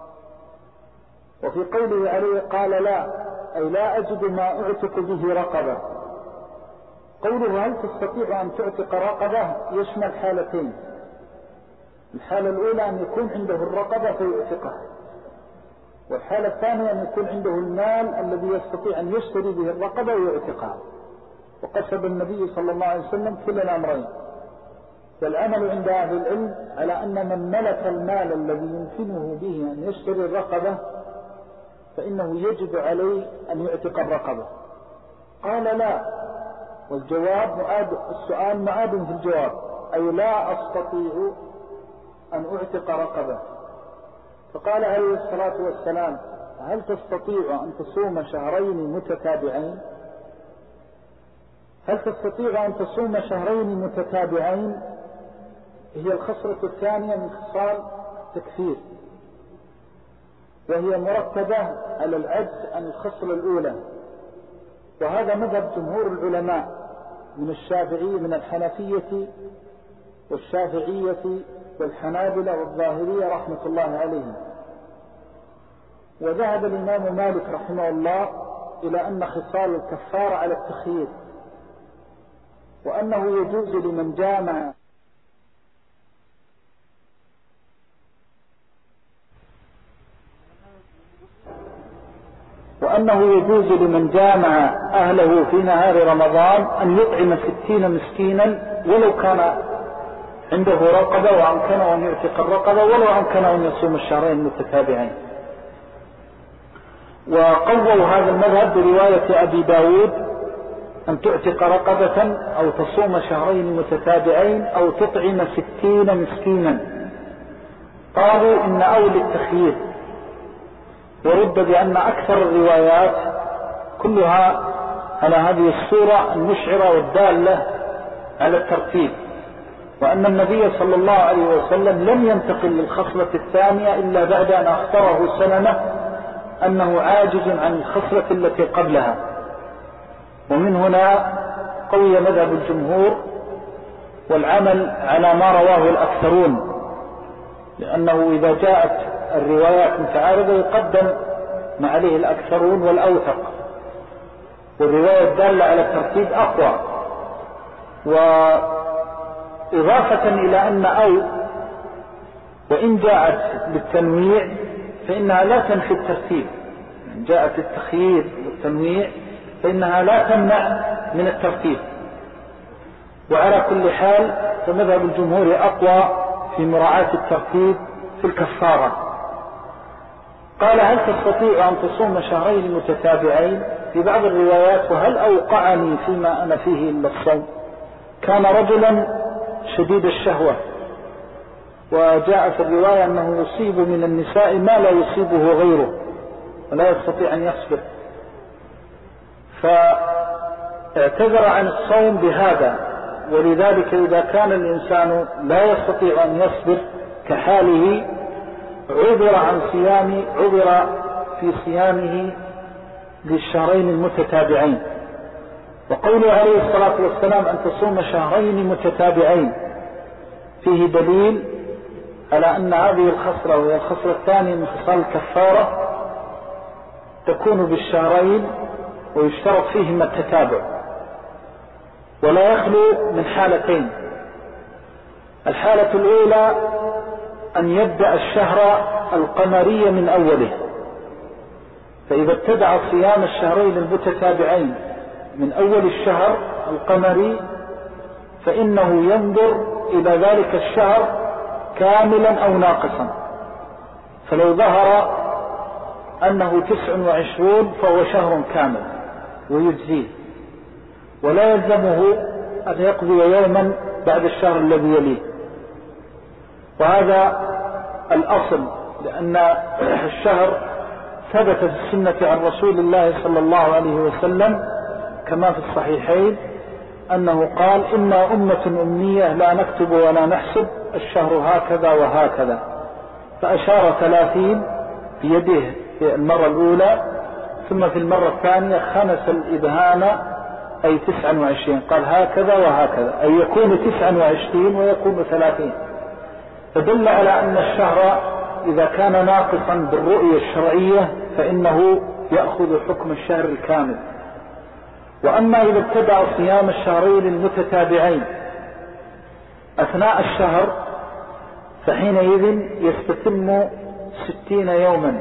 [SPEAKER 2] وفي قوله عليه قال: لا، أي لا أجد ما أعتق به رقبة. قوله هل تستطيع أن تعتق رقبة يشمل حالتين: الحالة الأولى أن يكون عنده الرقبة فيعتقها، والحالة الثانية أن يكون عنده المال الذي يستطيع أن يشتري به الرقبة ويعتقها. وقصد النبي صلى الله عليه وسلم كلا الأمرين. والعمل عند أهل العلم على أن من ملك المال الذي يمكنه به أن يشتري الرقبة فإنه يجب عليه أن يعتق الرقبة. قال: لا، والجواب معاد، السؤال معاد في الجواب، أي لا أستطيع أن أعتق رقبة. فقال عليه الصلاة والسلام: هل تستطيع أن تصوم شهرين متتابعين؟ هل تستطيع أن تصوم شهرين متتابعين؟ هي الخصلة الثانية من خصال التكفير، وهي مرتبة على العجز عن الخصلة الأولى. وهذا مذهب جمهور العلماء من الشافعي من الحنفية والشافعية والحنابلة والظاهرية رحمة الله عليهم. وذهب الإمام مالك رحمه الله إلى أن خصال الكفارة على التخيير، وأنه يجوز لمن جامع وأنه يجوز لمن جامع أهله في نهار رمضان أن يطعم ستين مسكينا ولو كان عنده رقبة وأمكنه أن يعتق الرقبة ولو أمكنه أن يصوم الشهرين المتتابعين. وقووا هذا المذهب برواية أبي داود أن تعتق رقبة أو تصوم شهرين متتابعين أو تطعم ستين مسكينا. قالوا إن أولى التخيير، ورد بأن أكثر الروايات كلها على هذه الصورة المشعرة والدالة على الترتيب، وأن النبي صلى الله عليه وسلم لم ينتقل للخصلة الثانية إلا بعد أن أخبره سلمة أنه عاجز عن الخصلة التي قبلها. ومن هنا قوي مذهب الجمهور والعمل على ما رواه الأكثرون، لأنه إذا جاءت الروايات متعارضة يقدم ما عليه الأكثرون والأوثق، والرواية الدالة على الترتيب أقوى. وإضافة إلى أن أو وإن جاءت بالتنويع فإنها لا تنفي الترتيب، إن جاءت التخيير والتنويع فإنها لا تمنع من الترتيب. وعلى كل حال فمذهب الجمهور أقوى في مراعاة الترتيب في الكفارة. قال: هل تستطيع أن تصوم شهرين متتابعين؟ في بعض الروايات: وهل أوقعني فيما أنا فيه إلا الصوم؟ كان رجلا شديد الشهوة، وجاء في الرواية أنه يصيب من النساء ما لا يصيبه غيره ولا يستطيع أن يصبر، فاعتذر عن الصوم بهذا. ولذلك إذا كان الإنسان لا يستطيع أن يصبر كحاله عذر عن صيام عذر في صيامه للشهرين المتتابعين. وقوله عليه الصلاة والسلام أن تصوم شهرين متتابعين فيه دليل على أن هذه الخصلة وهي الخصلة الثانية من خصال الكفارة تكون بالشهرين ويشترط فيهما التتابع، ولا يخلو من حالتين. الحالة الأولى أن يبدأ الشهر القمري من أوله، فإذا ابتدع صيام الشهرين المتتابعين من أول الشهر القمري فإنه ينظر إلى ذلك الشهر كاملا أو ناقصا، فلو ظهر أنه تسع وعشرون فهو شهر كامل ويجزيه، ولا يلزمه أن يقضي يوما بعد الشهر الذي يليه. وهذا الأصل، لأن الشهر ثبت في السنة عن رسول الله صلى الله عليه وسلم كما في الصحيحين أنه قال: إنا أمة أمية لا نكتب ولا نحسب، الشهر هكذا وهكذا. فأشار ثلاثين بيده في المرة الأولى، ثم في المرة الثانية خنس الإبهام أي تسعا وعشرين، قال هكذا وهكذا، أي يكون تسعا وعشرين ويكون ثلاثين. فدل على أن الشهر إذا كان ناقصا بالرؤية الشرعية فإنه يأخذ حكم الشهر الكامل. وأما إذا ابتدأ صيام الشهرين المتتابعين أثناء الشهر فحينئذ يستتم ستين يوما،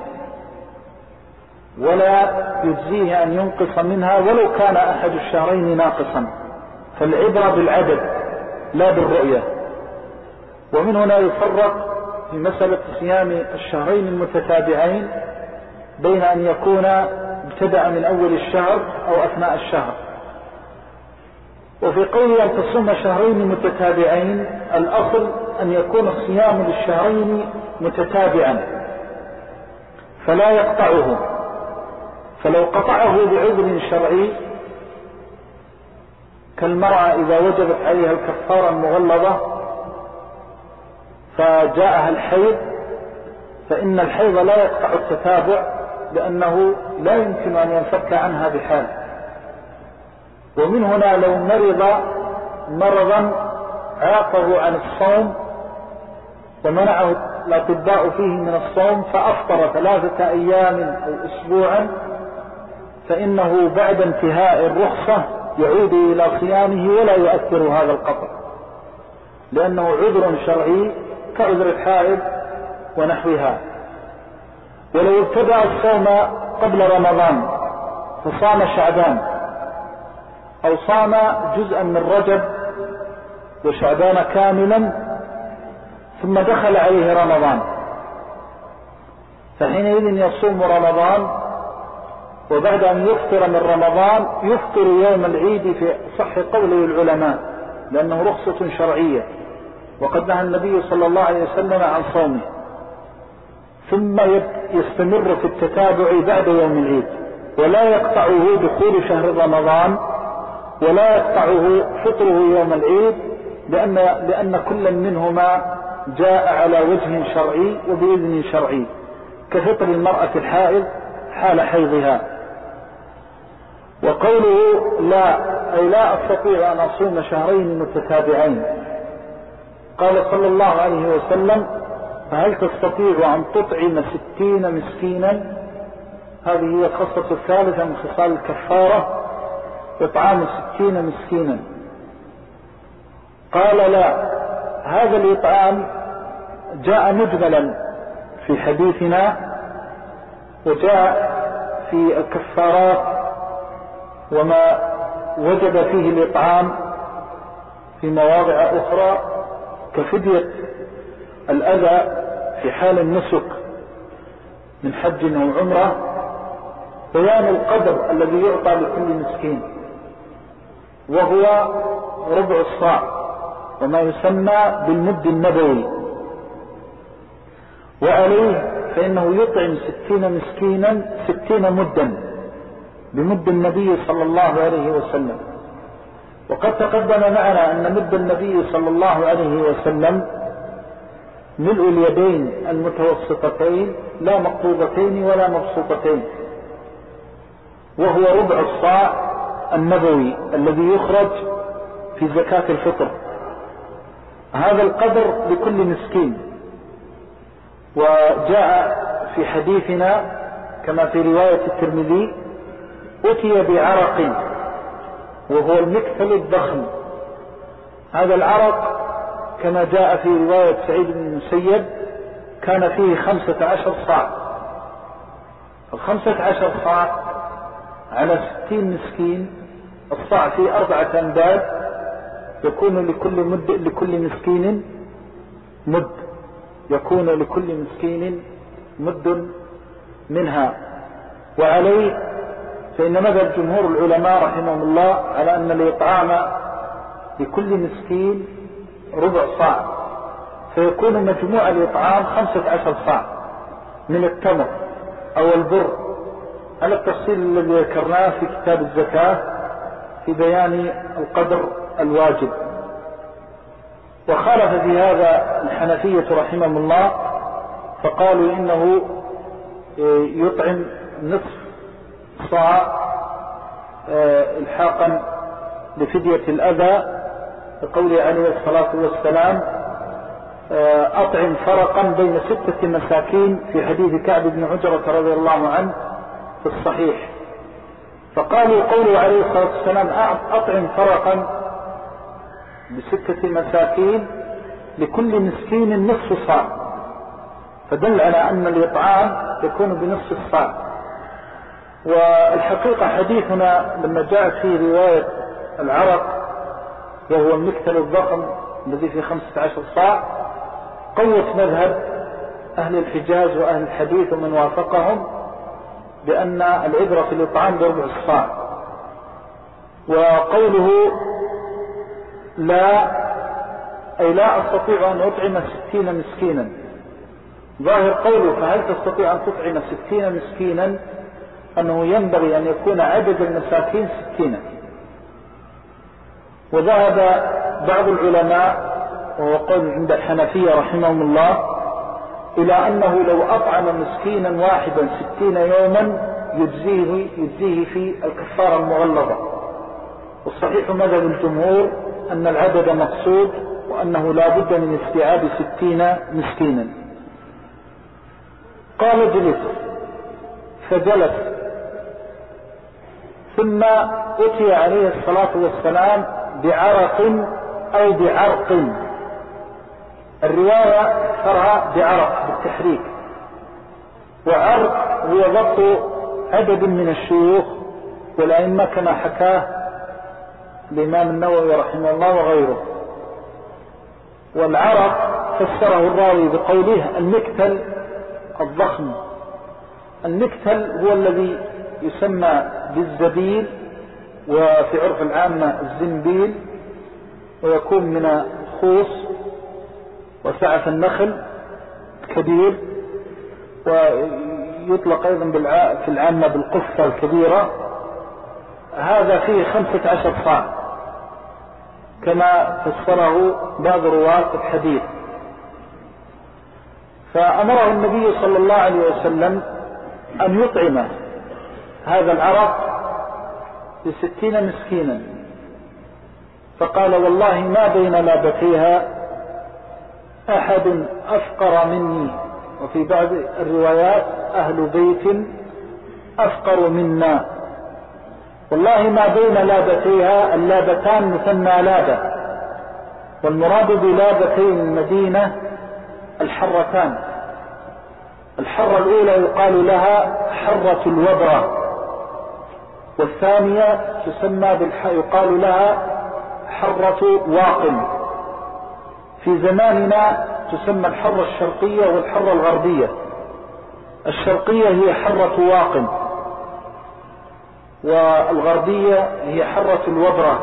[SPEAKER 2] ولا يجزيه أن ينقص منها ولو كان أحد الشهرين ناقصا، فالعبرة بالعدد لا بالرؤية. ومن هنا يفرق في مسألة صيام الشهرين المتتابعين بين أن يكون ابتدأ من أول الشهر أو أثناء الشهر. وفي قوله أن تصوم شهرين متتابعين الأصل أن يكون الصيام للشهرين متتابعا فلا يقطعه، فلو قطعه بعذر شرعي كالمرأة إذا وجبت عليها الكفارة المغلظة فجاءها الحيض فإن الحيض لا يقطع التتابع، لأنه لا يمكن أن ينفك عنها بحال. ومن هنا لو مرض مرضا عاقه عن الصوم ومنعه الأطباء فيه من الصوم فأفطر ثلاثة أيام أو أسبوعا فإنه بعد انتهاء الرخصة يعود إلى صيامه ولا يؤثر هذا القطع، لأنه عذر شرعي كعذر الحائض ونحوها. ولو ابتدأ الصوم قبل رمضان فصام شعبان أو صام جزءا من رجب وشعبان كاملا ثم دخل عليه رمضان، فحينئذ يصوم رمضان، وبعد أن يفطر من رمضان يفطر يوم العيد في صح قوله العلماء، لأنه رخصة شرعية وقد نهى النبي صلى الله عليه وسلم عن صومه، ثم يستمر في التتابع بعد يوم العيد، ولا يقطعه دخول شهر رمضان ولا يقطعه فطره يوم العيد، لأن, لأن كل منهما جاء على وجه شرعي وبإذن شرعي، كفطر المرأة الحائض حال حيضها. وقوله لا أي لا أستطيع أن أصوم شهرين متتابعين، قال صلى الله عليه وسلم فهل تستطيع أن تطعم ستين مسكينا؟ هذه هي الخصلة الثالثة من خصال الكفارة، إطعام ستين مسكينا. قال لا، هذا الإطعام جاء مجملا في حديثنا وجاء في الكفارات وما وجد فيه الإطعام في مواضع أخرى كفدية الأذى في حال النسك من حج أو عمرة، بيان القدر الذي يعطى لكل مسكين وهو ربع الصاع وما يسمى بالمد النبوي، وعليه فإنه يطعم ستين مسكينا ستين مدا بمد النبي صلى الله عليه وسلم. وقد تقدم معنا أن مد النبي صلى الله عليه وسلم ملء اليدين المتوسطتين لا مقبوضتين ولا مبسوطتين، وهو ربع الصاع النبوي الذي يخرج في زكاة الفطر. هذا القدر لكل مسكين. وجاء في حديثنا كما في رواية الترمذي أتي بعرق وهو المكتل الضخم. هذا العرق كما جاء في رواية سعيد بن المسيب كان فيه خمسة عشر صاع. الخمسة عشر صاع على ستين مسكين، الصاع فيه أربعة أمداد، يكون لكل مد لكل مسكين مد يكون لكل مسكين مد منها. وعليه فإن مذهب جمهور العلماء رحمهم الله على أن الإطعام لكل مسكين ربع صاع، فيكون مجموع الإطعام خمسة عشر صاع من التمر أو البر، على التفصيل الذي ذكرناه في كتاب الزكاة في بيان القدر الواجب. وخالف في هذا الحنفية رحمهم الله، فقالوا إنه يطعم نصف صاع الحاقا لفدية الأذى، بقوله عليه الصلاة والسلام أطعم فرقا بين ستة مساكين في حديث كعب بن عجرة رضي الله عنه في الصحيح. فقالوا قوله عليه الصلاة والسلام أطعم فرقا بستة مساكين لكل مسكين نصف صاع، فدل على أن الإطعام يكون بنصف الصاع. والحقيقة حديثنا لما جاءت فيه رواية العرق وهو المكتل الضخم الذي فيه خمسة عشر صاع قوت مذهب أهل الحجاز وأهل الحديث ومن وافقهم بأن العبرة في الإطعام بربع الصاع. وقوله لا أي لا أستطيع أن أطعم ستين مسكينا، ظاهر قوله فهل تستطيع أن تطعم ستين مسكينا أنه ينبغي أن يكون عدد المساكين ستين. وذهب بعض العلماء وهو قول عند الحنفية رحمهم الله إلى أنه لو أطعم مسكينا واحدا ستين يوما يجزيه, يجزيه في الكفارة المغلظة. والصحيح مذهب الجمهور أن العدد مقصود وأنه لا بد من استيعاب ستين مسكينا. قال جلس فجلس ثم أتي عليه الصلاة والسلام بعرق أو بعرق. الرواية ترى بعرق بالتحريك، وعرق هو ضبط عدد من الشيوخ والأئمة كما حكاه الإمام النووي رحمه الله وغيره. والعرق فسره الراوي بقوله المكتل الضخم. المكتل هو الذي يسمى بالزبيل، وفي عرف العامة الزنبيل، ويكون من الخوص وسعف النخل كبير، ويطلق أيضا في العامة بالقفة الكبيرة. هذا فيه خمسة عشر صاع كما فسره بعض رواة الحديث. فأمره النبي صلى الله عليه وسلم أن يطعم هذا العرق بستين مسكينا، فقال والله ما بين لابتيها أحد أفقر مني، وفي بعض الروايات أهل بيت أفقر منا. والله ما بين لابتيها، اللابتان مثنى لابة، والمراد بلابتي المدينة الحرتان. الحرة الأولى يقال لها حرة الوبرة، والثانية تسمى بالح... يقال لها حرة واقم. في زماننا تسمى الحرة الشرقية والحرة الغربية. الشرقية هي حرة واقم، والغربية هي حرة الوبرة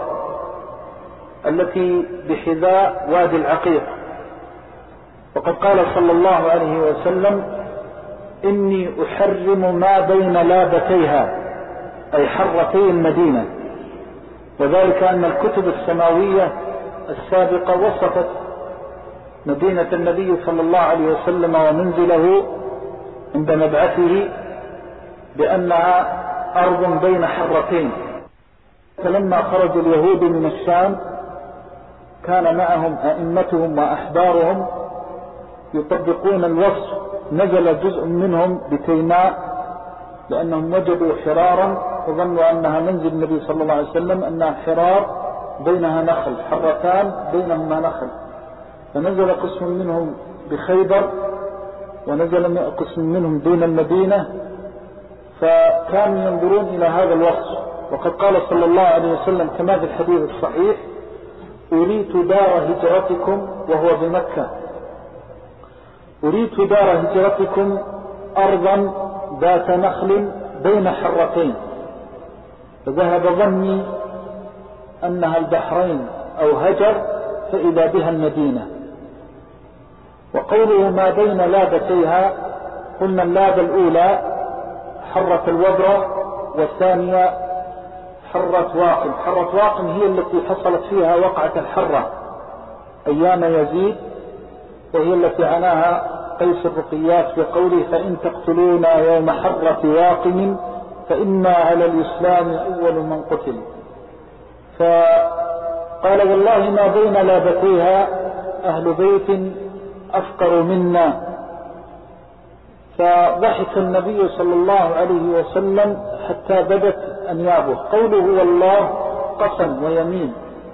[SPEAKER 2] التي بحذاء وادي العقيق. وقد قال صلى الله عليه وسلم إني أحرم ما بين لابتيها، أي حرتي المدينة. وذلك أن الكتب السماوية السابقة وصفت مدينة النبي صلى الله عليه وسلم ومنزله عند مبعثه بأنها أرض بين حرتين. فلما خرج اليهود من الشام كان معهم أئمتهم وأحبارهم يطبقون الوصف. نزل جزء منهم بتيماء لأنهم وجدوا حرارا وظنوا أنها منزل النبي صلى الله عليه وسلم، أنها حرار بينها نخل، حرتان بينهما نخل. فنزل قسم منهم بخيبر، ونزل قسم منهم بين المدينة، فكانوا ينظرون إلى هذا الوصف. وقد قال صلى الله عليه وسلم كما في الحديث الصحيح أريت دار هجرتكم وهو بمكة، أريت دار هجرتكم أرضا ذات نخل بين حرتين، فذهب ظني أنها البحرين أو هجر فإذا بها المدينة. وقوله ما بين لابتيها، قلنا اللابة الأولى حرة الوبرة، والثانية حرة واقم. حرة واقم هي التي حصلت فيها وقعة الحرة أيام يزيد، وهي التي عناها قيس الرقيات بقوله فإن تقتلونا يوم حرة واقم فإنا على الإسلام أول من قتل. فقال والله ما بين لابتيها أهل بيت أفقر منا. فضحك النبي صلى الله عليه وسلم حتى بدت أنيابه. قوله والله قسم ويمين،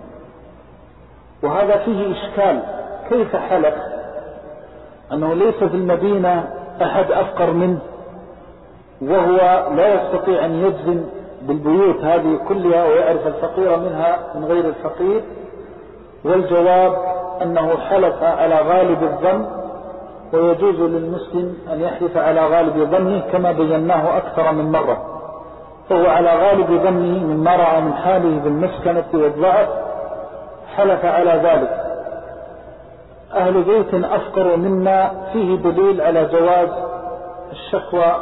[SPEAKER 2] وهذا فيه إشكال. كيف حلف أنه ليس في المدينة أحد أفقر منه، وهو لا يستطيع أن يجزم بالبيوت هذه كلها ويعرف الفقير منها من غير الفقير؟ والجواب أنه حلف على غالب الظن، ويجوز للمسلم أن يحلف على غالب ظنه كما بيناه أكثر من مرة. فهو على غالب ظنه مما رأى من حاله بالمسكنة والضعف حلف على ذلك. أهل بيت أفقر منا فيه دليل على جواز الشكوى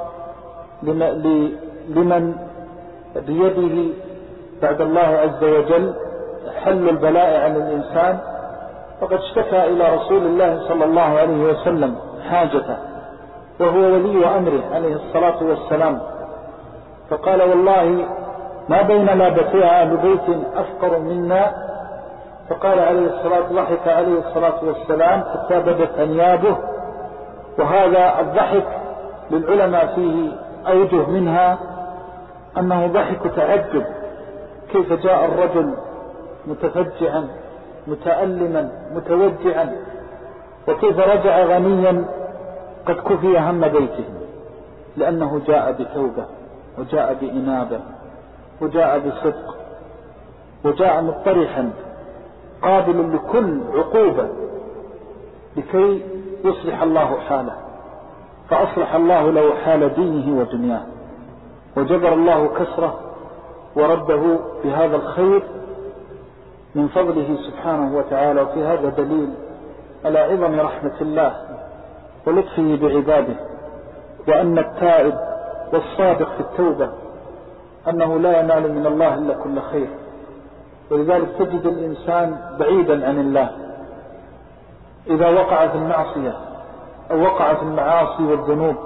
[SPEAKER 2] لمن بيده بعد الله عز وجل حل البلاء عن الإنسان. فقد اشتكى إلى رسول الله صلى الله عليه وسلم حاجته، وهو ولي أمره عليه الصلاة والسلام، فقال والله ما بين لابتيها أهل بيت أفقر منا. فقال عليه الصلاة ضحك عليه الصلاة والسلام حتى بدت أنيابه. وهذا الضحك للعلماء فيه أوجه، منها أنه ضحك تعجب كيف جاء الرجل متفجعا متألما متوجعا، وكيف رجع غنيا قد كفي هم بيته، لأنه جاء بتوبة وجاء بإنابة وجاء بصدق وجاء مطرحا قابل لكل عقوبة لكي يصلح الله حاله، فأصلح الله له حال دينه ودنياه، وجبر الله كسره ورده بهذا الخير من فضله سبحانه وتعالى. وفي هذا دليل على عظم رحمة الله ولطفه بعباده، وأن التائب والصادق في التوبة أنه لا ينال من الله إلا كل خير. ولذلك تجد الإنسان بعيدا عن الله إذا وقع في المعصية أو وقع في المعاصي والذنوب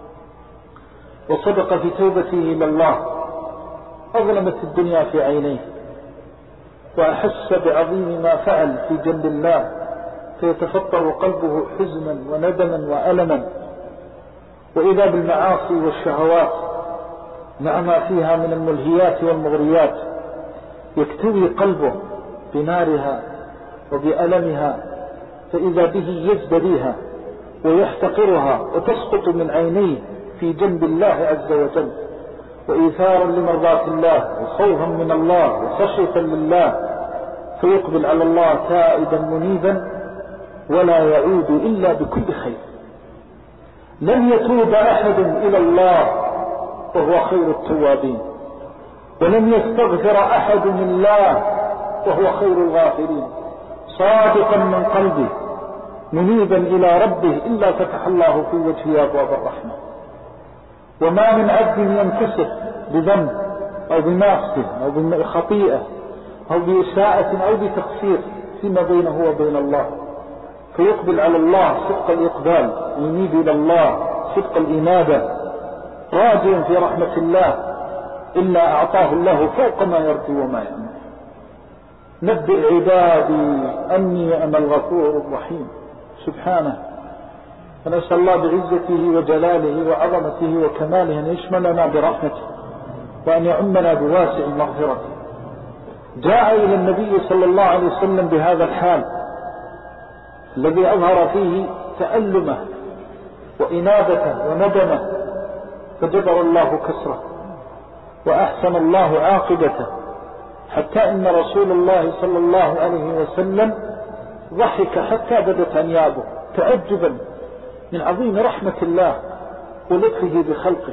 [SPEAKER 2] وصدق في توبته إلى الله، أظلمت الدنيا في عينيه وأحس بعظيم ما فعل في جنب الله، فيتفطر قلبه حزنا وندما وألما. وإذا بالمعاصي والشهوات مع ما فيها من الملهيات والمغريات يكتوي قلبه بنارها وبألمها، فإذا به يزدريها ويحتقرها وتسقط من عينيه في جنب الله عز وجل، وإيثارا لمرضات الله وخوفا من الله وخشية لله، فيقبل على الله تائبا منيبا ولا يعود إلا بكل خير. لن يتوب أحد إلى الله وهو خير التوابين، ولن يستغفر أحد لله وهو خير الغافرين، صادقا من قلبه منيبا إلى ربه إلا فتح الله في وجهه أبواب الرحمة. وما من عبد ينكسر بذنب أو بمعصية أو بخطيئة أو بإساءة أو بتقصير فيما بينه وبين الله، فيقبل على الله صدق الإقبال وينيب إلى الله صدق الإنابة راجيا في رحمة الله، إلا أعطاه الله فوق ما يرجو وما يأمل. نبئ عبادي أني أنا الغفور الرحيم سبحانه. فنسأل الله بعزته وجلاله وعظمته وكماله أن يشملنا برحمته وأن يعمنا بواسع مغفرته. جاء إلى النبي صلى الله عليه وسلم بهذا الحال الذي أظهر فيه تألمه وإنابته وندمه، فجبر الله كسره وأحسن الله عاقبته، حتى إن رسول الله صلى الله عليه وسلم ضحك حتى بدت أنيابه تعجبا من عظيم رحمة الله ولطفه بخلقه،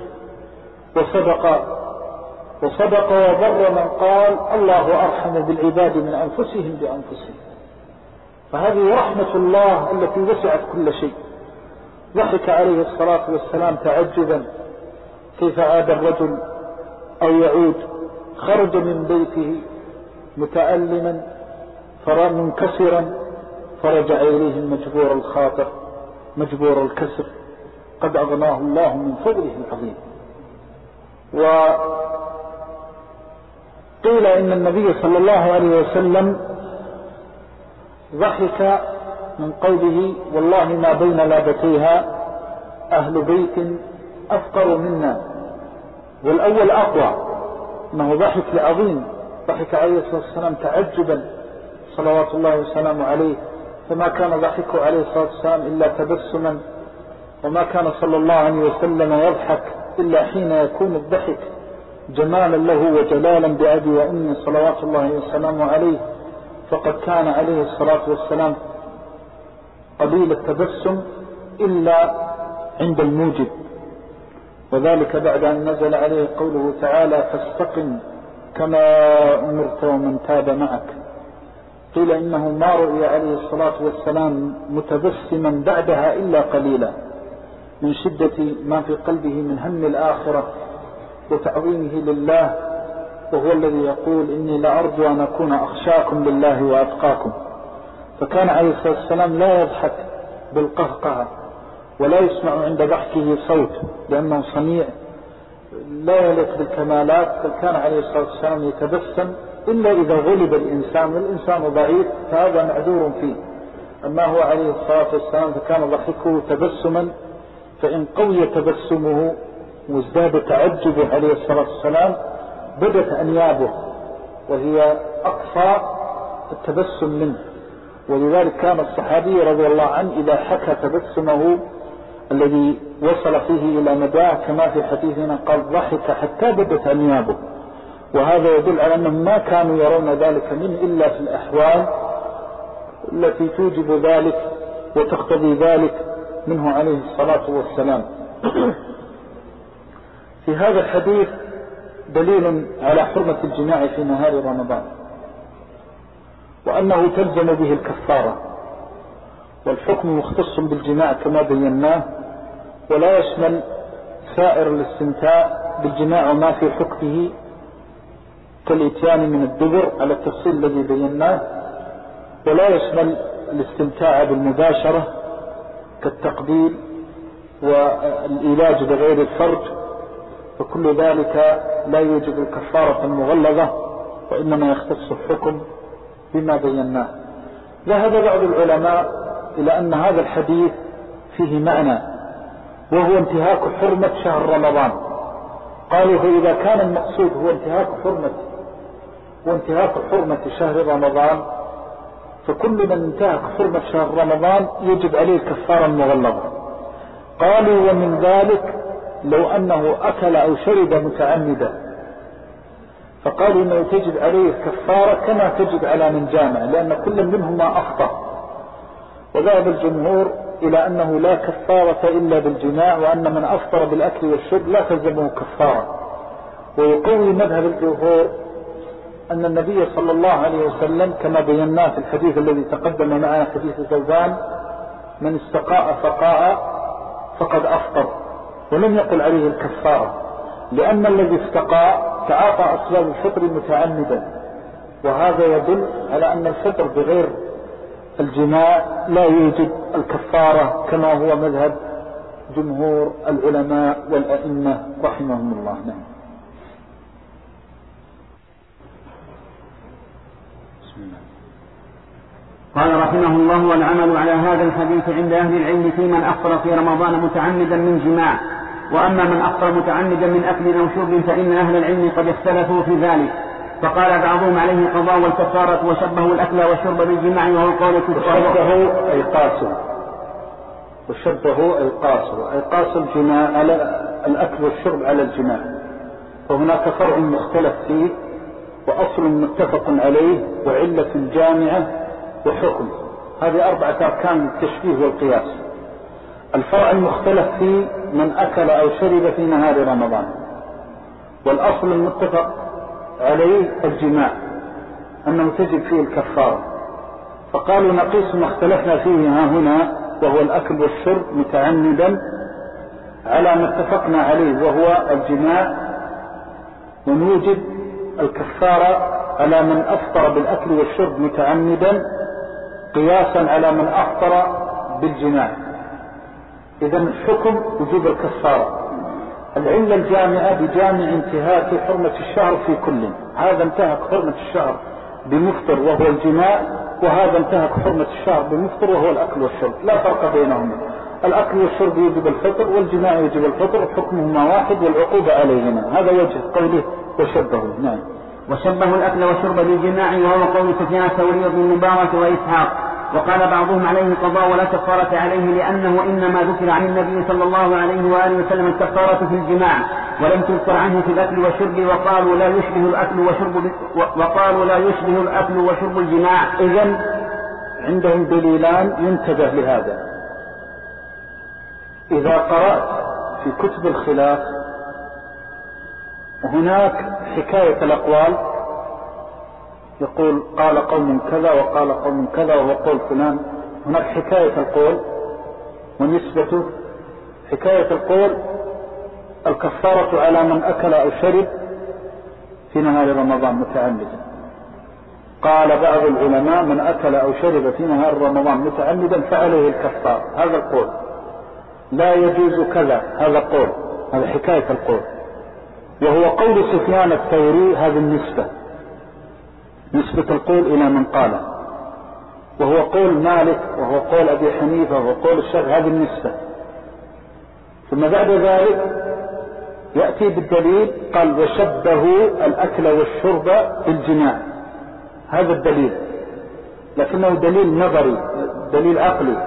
[SPEAKER 2] وصدق وصدق وبر من قال الله أرحم بالعباد من أنفسهم بأنفسهم. فهذه رحمة الله التي وسعت كل شيء. ضحك عليه الصلاة والسلام تعجبا كيف عاد الرجل أو يعود، خرج من بيته متألما منكسرا، فرجع إليه مجبور الخاطر مجبور الكسر، قد أغناه الله من فضله العظيم. وقيل إن النبي صلى الله عليه وسلم ضحك من قوله والله ما بين لابتيها أهل بيت أفقر منا، والأول أقوى، أنه ضحك لعظيم، ضحك عليه الصلاة والسلام تعجبا صلوات الله وسلامه عليه، فما كان ضحكه عليه الصلاة والسلام إلا تبسما، وما كان صلى الله عليه وسلم يضحك إلا حين يكون الضحك جمالا له وجلالا بأبي وأمي صلوات الله وسلامه عليه، فقد كان عليه الصلاة والسلام قليل التبسم إلا عند الموجب، وذلك بعد أن نزل عليه قوله تعالى فاستقم كما أمرت ومن تاب معك. قيل إنه ما رؤي عليه الصلاة والسلام متبسما بعدها إلا قليلا من شدة ما في قلبه من هم الآخرة وتعظيمه لله، وهو الذي يقول إني لأرجو أن أكون أخشاكم لله وأتقاكم. فكان عليه الصلاة والسلام لا يضحك بالقهقه ولا يسمع عند ضحكه صوت لأنه صنيع لا يليق بالكمالات، بل كان عليه الصلاة والسلام يتبسم إلا إذا غلب الإنسان والإنسان ضعيف فهذا معذور فيه. أما هو عليه الصلاة والسلام فكان ضحكه تبسما، فإن قوي تبسمه وازداد تعجبه عليه الصلاة والسلام بدت أنيابه وهي أقصى التبسم منه. ولذلك كان الصحابي رضي الله عنه إذا حكى تبسمه الذي وصل فيه إلى مداه كما في حديثنا قال ضحك حتى بدت أنيابه، وهذا يدل على أنهم ما كانوا يرون ذلك منه إلا في الأحوال التي توجب ذلك وتقتضي ذلك منه عليه الصلاة والسلام. في هذا الحديث دليل على حرمة الجماع في نهار رمضان، وأنه تلزم به الكفارة، والحكم مختص بالجماع كما بيناه، ولا يشمل سائر الاستمتاع بالجماع وما في حكمه كالإتيان من الدبر على التفصيل الذي بيناه، ولا يشمل الاستمتاع بالمباشرة كالتقبيل والإيلاج بغير الفرج، فكل ذلك لا يوجب الكفارة المغلظة، وإنما يختص الحكم بما بيناه. ذهب بعض العلماء إلى أن هذا الحديث فيه معنى، وهو انتهاك حرمة شهر رمضان. قالوا فإذا كان المقصود هو انتهاك حرمة وانتهاك حرمة شهر رمضان، فكل من انتهك حرمة شهر رمضان يجب عليه الكفارة المغلظة. قالوا ومن ذلك لو أنه أكل أو شرب متعمدا، فقالوا أنه تجب عليه الكفارة كما تجب على من جامع، لأن كل منهما أخطأ. وذهب الجمهور إلى أنه لا كفارة إلا بالجماع، وأن من أفطر بالأكل والشرب لا تلزمه كفارة. ويقوي مذهب الجمهور أن النبي صلى الله عليه وسلم كما بيناه في الحديث الذي تقدم معنا حديث ثوبان: من استقاء فقاء فقد أفطر، ولم يقل عليه الكفارة، لأن الذي استقاء تعاطى أسباب الفطر متعمدا، وهذا يدل على أن الفطر بغير الجماع لا يوجب الكفارة كما هو مذهب جمهور العلماء والأئمة رحمهم الله. نعم.
[SPEAKER 1] قال رحمه الله: والعمل على هذا الحديث عند أهل العلم في من أفطر في رمضان متعمدا من جماع، وأما من أفطر متعمدا من أكل أو شرب فإن أهل العلم قد اختلفوا في ذلك، فقال بعضهم عليه قضاء والكفارة، وشبهوا الأكل والشرب بالجماع، وهو قول
[SPEAKER 2] وشبهوا أي قاسوا وشبهوا أي قاسوا أي قاسوا الجماع على الأكل والشرب على الجماع. وهناك فرع مختلف فيه، وأصل متفق عليه، وعلة جامعة، وحكم. هذه أربعة أركان التشبيه والقياس. الفرع المختلف فيه من أكل أو شرب في نهار رمضان، والأصل المتفق عليه الجماع أنه تجب فيه الكفارة. فقالوا نقيس ما اختلفنا فيه ها هنا، وهو الأكل والشرب متعمدا، على ما اتفقنا عليه وهو الجماع، ونوجد الكفارة على من أفطر بالأكل والشرب متعمدا قياسا على من أفطر بالجماع. إذن الحكم وجوب الكفارة. العلة الجامعة بجامع انتهاك حرمة الشهر في كل، هذا انتهك حرمة الشهر بمفطر وهو الجماع، وهذا انتهك حرمة الشهر بمفطر وهو الأكل والشرب، لا فرق بينهما. الأكل والشرب يجب الفطر، والجماع يجب الفطر، حكمهما واحد والعقوبة عليهما. هذا وجه قوله وشبهوا. نعم.
[SPEAKER 1] وشبهوا الأكل والشرب بالجماع، وهو قول سفيان الثوري بن مبارك وإسحاق. وقال بعضهم عليه قضاء ولا كفارة عليه، لأنه إنما ذكر عن النبي صلى الله عليه وآله وسلم الكفارة في الجماع، ولم تذكر عنه في الأكل والشرب، وقالوا لا يشبه الأكل وشرب وقالوا لا يشبه الأكل وشرب الجماع.
[SPEAKER 2] إذن عندهم دليلان ينتبه لهذا. إذا قرأت في كتب الخلاف هناك حكاية الأقوال، يقول قال قوم كذا وقال قوم كذا وهو قول فلان. هناك حكاية القول ونسبته. حكاية القول الكفارة على من أكل أو شرب في نهار رمضان متعمدا. قال بعض العلماء من أكل أو شرب في نهار رمضان متعمدا فعليه الكفار، هذا القول. لا يجوز كذا، هذا قول، هذا حكاية القول. وهو قول سفيان الثوري، هذه النسبة، نسبة القول إلى من قاله، وهو قول مالك، وهو قول أبي حنيفة، وهو قول الشافعي، هذه النسبة. ثم بعد ذلك يأتي بالدليل قال وشبهوا الأكل والشرب بالجماع، هذا الدليل، لكنه دليل نظري، دليل عقلي،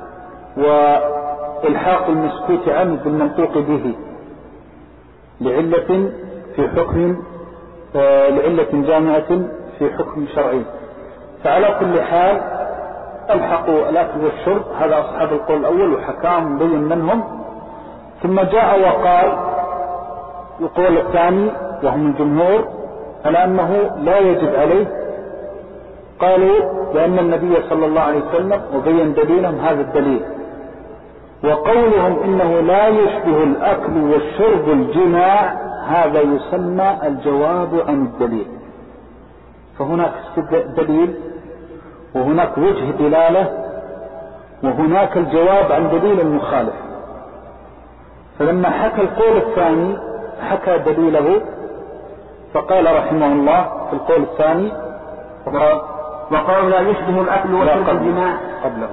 [SPEAKER 2] والحاق المسكوت عنه بالمنطوق به لعلة في حكم آه لعلة جامعة في حكم شرعي. فعلى كل حال الحقوا الأكل والشرب، هذا أصحاب القول الأول وحكام بين منهم. ثم جاء وقال القول الثاني وهم الجمهور على أنه لا يجب عليه، قالوا بأن النبي صلى الله عليه وسلم وبين دليلهم هذا الدليل، وقولهم إنه لا يشبه الأكل والشرب الجماع هذا يسمى الجواب عن الدليل. فهناك دليل وهناك وجه دلالة وهناك الجواب عن دليل مخالف. فلما حكى القول الثاني حكى دليله فقال رحمه الله في القول الثاني
[SPEAKER 1] وقالوا لا يشبه الأكل والشرب بالجماع
[SPEAKER 2] قبله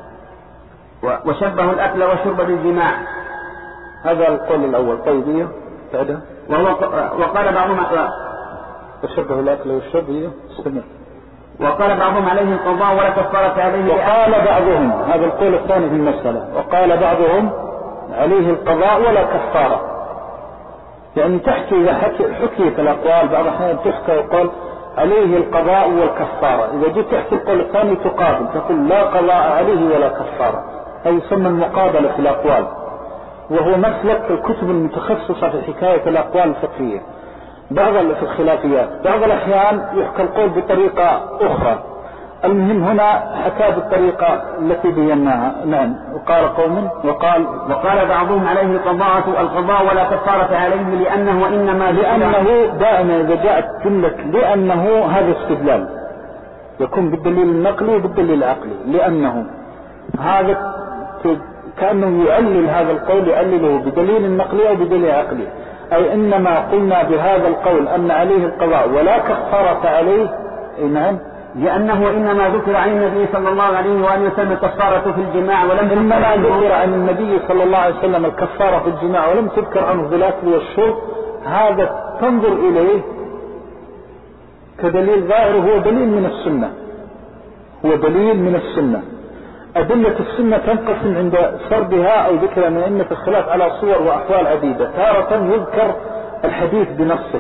[SPEAKER 1] وشبه الأكل والشرب بالجماع،
[SPEAKER 2] هذا القول الأول. طيب إيه بعده؟
[SPEAKER 1] وقال بعضهم
[SPEAKER 2] وشبه الأكل والشرب إيه استمر.
[SPEAKER 1] وقال بعضهم عليه القضاء ولا كفارة عليه.
[SPEAKER 2] وقال بعضهم، هذا القول الثاني في المسألة، وقال بعضهم عليه القضاء ولا كفارة. يعني تحكي إذا حكيت الأقوال بعض الأحيان تحكى وقال عليه القضاء والكفارة، إذا جيت تحكي القول الثاني تقابل تقول لا قضاء عليه ولا كفارة، هذا يسمى المقابلة في الأقوال، وهو مسلك في الكتب المتخصصة في حكاية الأقوال الفقهية بعض في الخلافيات. بعض الأحيان يحكى القول بطريقة أخرى، المهم هنا حكى بالطريقة التي بيناها. نعم. وقال قوم وقال
[SPEAKER 1] وقال بعضهم عليه القضاء القضاء ولا كفارة عليه لأنه إنما
[SPEAKER 2] لأنه دائما إذا جاءت جملة لأنه هذا استدلال يكون بالدليل النقلي وبالدليل العقلي، لأنه هذا كأنه يعلل هذا القول يعلله بدليل نقلي أو بدليل عقلي، أي إنما قلنا بهذا القول أن عليه القضاء ولا كفارة عليه. نعم.
[SPEAKER 1] لأنه إنما ذكر عن النبي صلى الله عليه وآله وسلم الكفارة في الجماع ولم
[SPEAKER 2] إنما ذكر عن النبي صلى الله عليه وسلم الكفارة في الجماع ولم تذكر عنه في الأكل والشرب، هذا تنظر إليه كدليل ظاهر، هو دليل من السنة، هو دليل من السنة. أدلة السنة تنقسم عند سردها أو ذكر من أئمة الخلاف على صور وأحوال عديدة. تارة يذكر الحديث بنفسه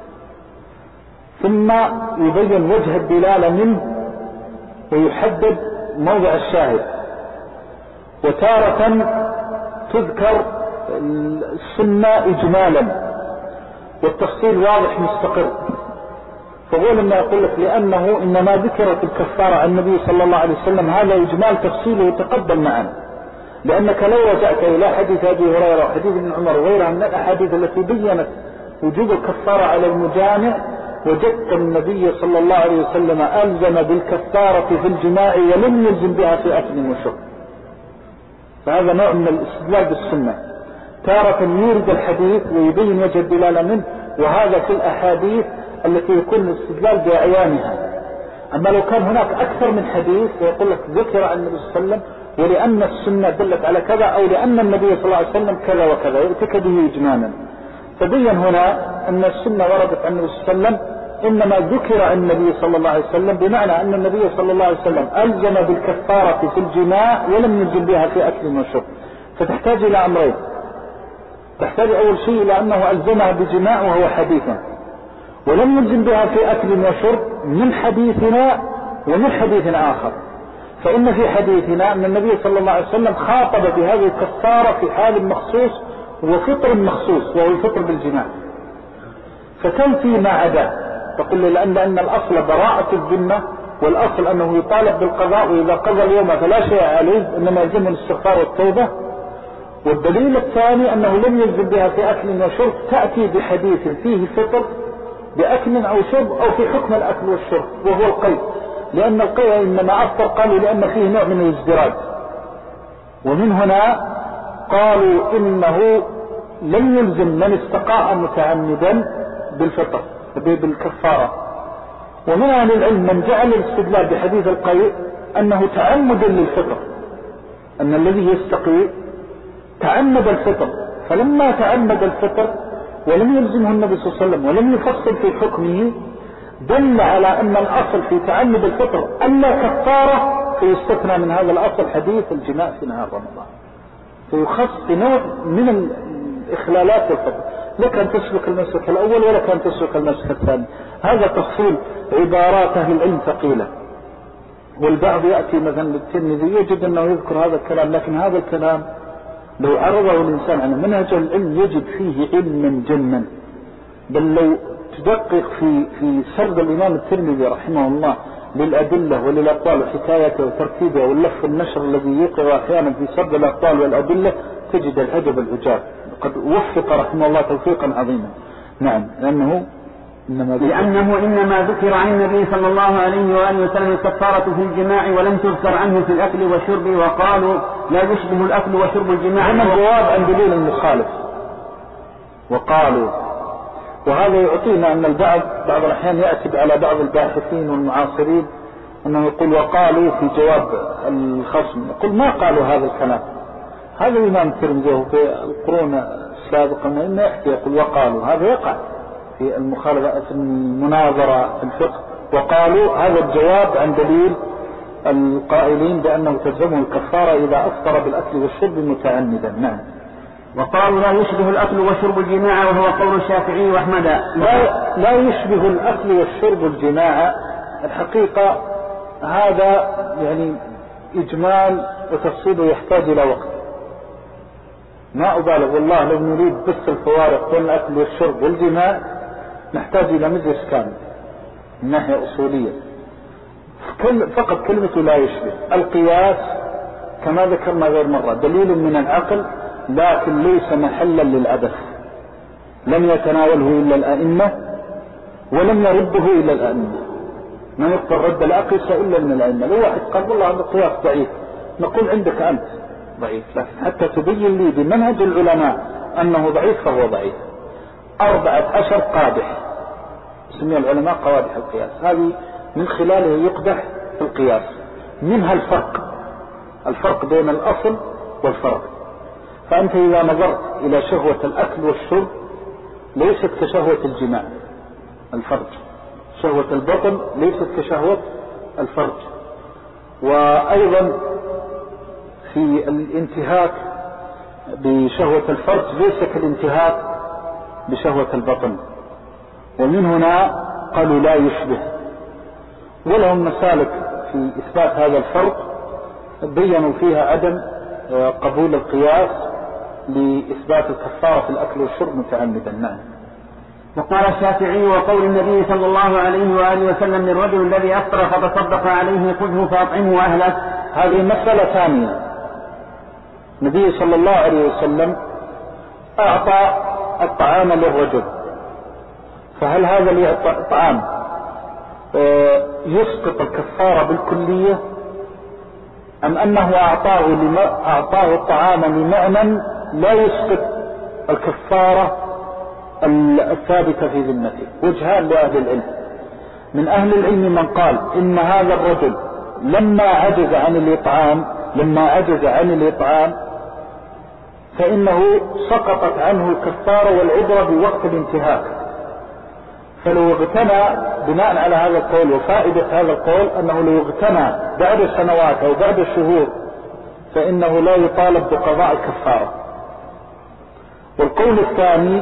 [SPEAKER 2] ثم يبين وجه الدلالة منه ويحدد موضع الشاهد، وتارة تذكر السنة إجمالا والتفصيل واضح مستقر. فهو لما يقول لك لأنه إنما ذكرت الكفارة عن النبي صلى الله عليه وسلم هذا إجمال تفصيله يتقبل معنا، لأنك لو رجعت إلى حديث أبي هريرة وحديث ابن عمر وغيرها من الأحاديث التي بيّنت وجوب الكفارة على المجامع وجدت النبي صلى الله عليه وسلم ألزم بالكفارة في الجماع ولم يلزم بها في أكل وشرب. فهذا نوع من الاستدلال بالسنة، تارة يورد الحديث ويبين وجه الدلالة منه، وهذا في الأحاديث التي يكون الاستدلال بأعيانها. أما لو كان هناك أكثر من حديث ويقول لك ذكر عن النبي صلى الله عليه وسلم ولأن السنة دلت على كذا أو لأن النبي صلى الله عليه وسلم كذا وكذا يأتيك به إجمالا. فبين هنا أن السنة وردت عن النبي صلى الله عليه وسلم إنما ذكر عن النبي صلى الله عليه وسلم بمعنى أن النبي صلى الله عليه وسلم ألزم بالكفارة في الجماع ولم يلزم بها في أكل وشرب. فتحتاج إلى أمرين، تحتاج أول شيء إلى أنه ألزمها بجماع وهو حديثا، ولم يلزم بها في أكل وشرب من حديثنا ومن حديث آخر. فإن في حديثنا أن النبي صلى الله عليه وسلم خاطب بهذه الكفارة في حال مخصوص وفطر مخصوص وهو الفطر بالجماع، فتنفي ما عدا. تقول لي لأن, لأن الأصل براءة الذمة والأصل أنه يطالب بالقضاء وإذا قضى اليوم فلا شيء عليه إنما يلزمه الاستغفار والتوبة. والدليل الثاني أنه لم يلزم بها في أكل وشرب، تأتي بحديث فيه فطر بأكل أو شرب أو في حكم الأكل والشرب وهو القيء، لأن القيء إنما أفطر قالوا لأن فيه نوع من الازدراج. ومن هنا قالوا إنه لم يلزم من استقاء متعمدا بالفطر بالكفارة. ومن أهل العلم من جعل الاستدلال بحديث القيء أنه تعمد للفطر، أن الذي يستقي تعمد الفطر، فلما تعمد الفطر ولم يلزمه النبي صلى الله عليه وسلم ولم يفصل في حكمه، دل على أن الأصل في تعمد الفطر ألا كفارة، فيستثنى من هذا الأصل حديث الجماع في نهار رمضان، فيخص بنوع من الإخلالات والفطر، لك أن تسلك المسلك الأول ولك أن تسلك المسلك الثاني. هذا تفصيل عبارات أهل العلم ثقيلة، والبعض يأتي مثلا للترمذي يجد أنه يذكر هذا الكلام، لكن هذا الكلام لو عرضه الإنسان على منهج العلم يجد فيه علما جما، بل لو تدقق في في سرد الإمام الترمذي رحمه الله للأدلة وللأقوال وحكايته وترتيبه واللف والنشر الذي يقع أحيانا في سرد الأقوال والأدلة، تجد العجب العجاب، قد وفق رحمه الله توفيقا عظيما. نعم، لأنه إنما
[SPEAKER 1] لأنه إنما ذكر عن النبي صلى الله عليه وآله وسلم الكفارة في الجماع ولم تذكر عنه في الأكل والشرب، وقالوا لا يشبه الأكل وشرب الجماع.
[SPEAKER 2] هذا الجواب عن دليل المخالف، وقالوا، وهذا يعطينا أن البعض بعض الأحيان يأتي على بعض الباحثين والمعاصرين أنه يقول وقالوا في جواب الخصم، يقول ما قالوا هذا الكلام. هذا الإمام الترمذي في القرون السابقة ما يحكي يقول وقالوا، هذا يقع في المخالفة في المناظرة في الفقه، وقالوا هذا الجواب عن دليل القائلين بأنه تلزمه الكفارة إذا أفطر بالأكل والشرب متعمدا. نعم.
[SPEAKER 1] وقالوا لا يشبه الأكل وشرب الجماع، وهو قول الشافعي وأحمد.
[SPEAKER 2] لا, لا يشبه الأكل والشرب الجماع، الحقيقة هذا يعني إجمال وتفصيله يحتاج إلى وقت، ما أبالغ والله لو نريد بس الفوارق بين الأكل والشرب والجماع نحتاج إلى مجلس كامل من ناحية أصولية. فقط كلمة لا يشبه، القياس كما ذكرنا غير مرة دليل من العقل لكن ليس محلا للعبث، لم يتناوله إلا الأئمة ولم يرده إلا الأئمة، ما يقدر رد الأقيس إلا من الأئمة. لو واحد قال والله هذا القياس ضعيف، نقول عندك أنت ضعيف، لكن حتى تبين لي بمنهج العلماء أنه ضعيف فهو ضعيف. أربعة عشر قادح سمي العلماء قوادح القياس، هذه من خلاله يقدح في القياس، منها الفرق الفرق بين الأصل والفرق. فأنت إذا نظرت إلى شهوة الأكل والشرب ليست كشهوة الجماع الفرج، شهوة البطن ليست كشهوة الفرج، وأيضا في الانتهاك بشهوة الفرج ليس كالانتهاك بشهوة البطن. ومن هنا قالوا لا يشبه، ولهم مسالك في إثبات هذا الفرق بيّنوا فيها عدم قبول القياس لإثبات الكفارة في الأكل والشرب متعمدا. نعم.
[SPEAKER 1] وقال الشافعي وقول النبي صلى الله عليه وآله وسلم للرجل الذي أفطر فتصدق عليه خذه فأطعمه أهلك،
[SPEAKER 2] هذه مسألة ثانية. النبي صلى الله عليه وسلم أعطى الطعام للرجل، فهل هذا الطعام يسقط الكفارة بالكلية أم أنه أعطاه, لما أعطاه الطعام لمعنى لا يسقط الكفارة الثابتة في ذمته؟ وجهان لأهل العلم. من أهل العلم من قال إن هذا الرجل لما عجز عن الإطعام لما عجز عن الإطعام فإنه سقطت عنه الكفارة والعبرة بوقت الانتهاك، فلو اغتنى بناء على هذا القول، وفائدة هذا القول أنه لو اغتنى بعد سنوات أو بعد شهور فإنه لا يطالب بقضاء الكفارة. والقول الثاني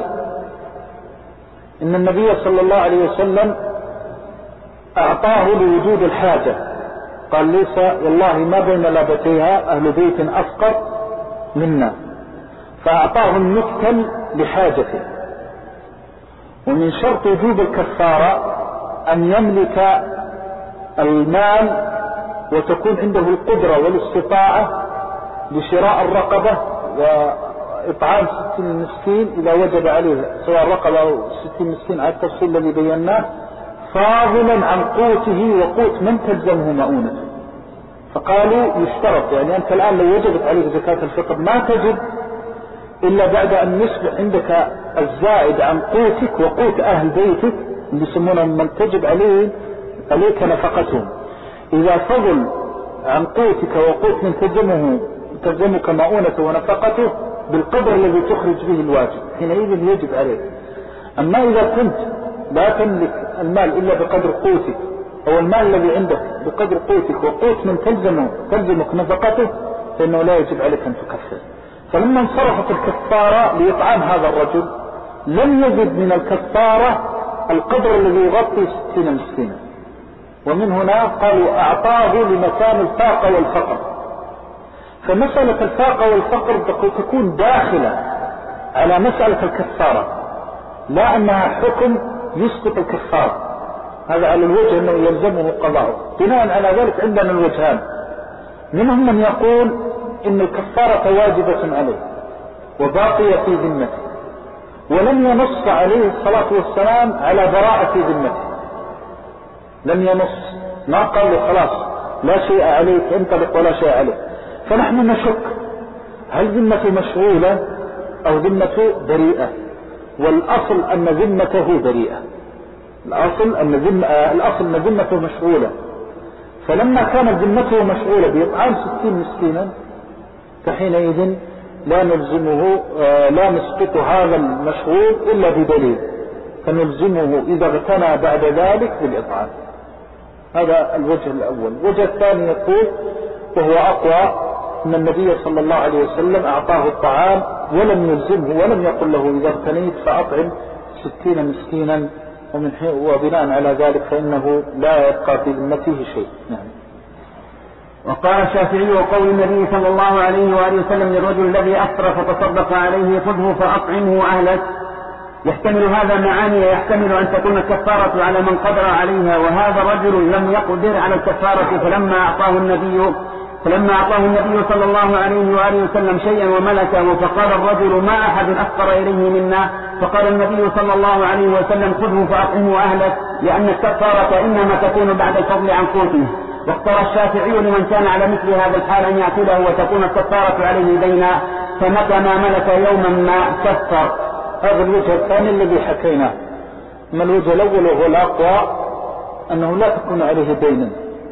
[SPEAKER 2] إن النبي صلى الله عليه وسلم أعطاه لوجود الحاجة، قال ليس والله ما بين لابتيها أهل بيت أفقر منا، فأعطاه المكتل لحاجته. ومن شرط وجوب الكفارة أن يملك المال وتكون عنده القدرة والاستطاعة لشراء الرقبة وإطعام ستين مسكين إذا وجب عليه، سواء الرقبة أو ستين مسكين على التفصيل الذي بيناه، فاضلا عن قوته وقوت من تلزمه مؤونته. فقالوا يشترط، يعني أنت الآن لو وجبت عليك زكاة الفطر ما تجب إلا بعد أن يصبح عندك الزائد عن قوتك وقوت أهل بيتك اللي يسمونهم من تجب عليه عليك نفقتهم. إذا فضل عن قوتك وقوت من تلزمه تلزمك مؤونته ونفقته بالقدر الذي تخرج به الواجب، حينئذ يجب عليك. أما إذا كنت لا تملك المال إلا بقدر قوتك، أو المال الذي عندك بقدر قوتك وقوت من تلزمه تلزمك نفقته، فإنه لا يجب عليك أن تكفر. فلما انصرفت الكفارة لإطعام هذا الرجل لم يجد من الكفارة القدر الذي يغطي ستين مسكينا، ومن هنا قالوا أعطاه لمكان الفاقة والفقر. فمسألة الفاقة والفقر تكون داخلة على مسألة الكفارة، لا أنها حكم يسقط الكفارة. هذا على الوجه أنه يلزمه قضاءه. بناء على ذلك عندنا الوجهان، منهم من يقول إن الكفارة واجبة عليه وباقية في ذمته، ولم ينص عليه الصلاة والسلام على براءة ذمته، لم ينص، ما قال له خلاص لا شيء عليك انطلق ولا شيء عليك. فنحن نشك هل ذمته مشغولة أو ذمته بريئة، والأصل أن ذمته بريئة، الأصل أن ذم... الأصل أن ذمته مشغولة. فلما كانت ذمته مشغولة بإطعام ستين مسكينا فحينئذ لا نلزمه، لا نسقط هذا المشغول إلا بدليل، فنلزمه إذا اغتنى بعد ذلك بالإطعام. هذا الوجه الأول. الوجه الثاني يقول وهو أقوى، أن النبي صلى الله عليه وسلم أعطاه الطعام ولم يلزمه ولم يقل له إذا اغتنيت فأطعم ستين مسكينا، ومن وبناء على ذلك فإنه لا يبقى في ذمته شيء. نعم.
[SPEAKER 1] وقال الشافعي وقول النبي صلى الله عليه وآله وسلم للرجل الذي أفطر فتصدق عليه خذه فأطعمه أهلك، يحتمل هذا معاني، يحتمل أن تكون الكفارة على من قدر عليها، وهذا رجل لم يقدر على الكفارة فلما أعطاه النبي فلما أعطاه النبي صلى الله عليه وآله وسلم شيئا وملكه، فقال الرجل ما أحد أفقر إليه منا، فقال النبي صلى الله عليه وسلم خذه فأطعمه أهلك، لأن الكفارة إنما تكون بعد الفضل عن قوته. واختار الشافعي لمن كان على مثل هذا الحال أن يأكله وتكون الكفارة عليه دينا، فمتى ما ملك يوما ما كفر.
[SPEAKER 2] هذا الوجه الثاني الذي حكيناه. أما الوجه الأول وهو الأقوى أنه لا تكون عليه دينا،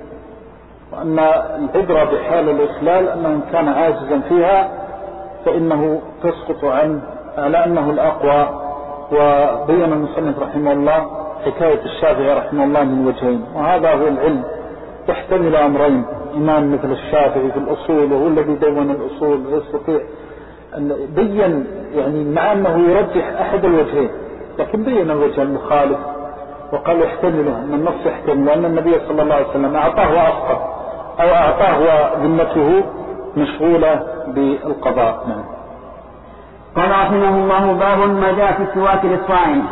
[SPEAKER 2] وأن العبرة بحال الإخلال أنه كان عاجزا فيها فإنه تسقط عنه على أنه الأقوى. وبين المصنف رحمه الله حكاية الشافعي رحمه الله من وجهين، وهذا هو العلم يحتمل أمرين. إمام مثل الشافعي في الأصول وهو الذي دون الأصول يستطيع أن بين، يعني مع أنه يرجح أحد الوجهين لكن بين الوجه المخالف وقال يحتمله أن النص يحتمل أن النبي صلى الله عليه وسلم أعطاه وأسقط أو أعطاه وذمته مشغولة بالقضاء. نعم.
[SPEAKER 1] قال رحمه الله باب ما جاء في السواك للصائم.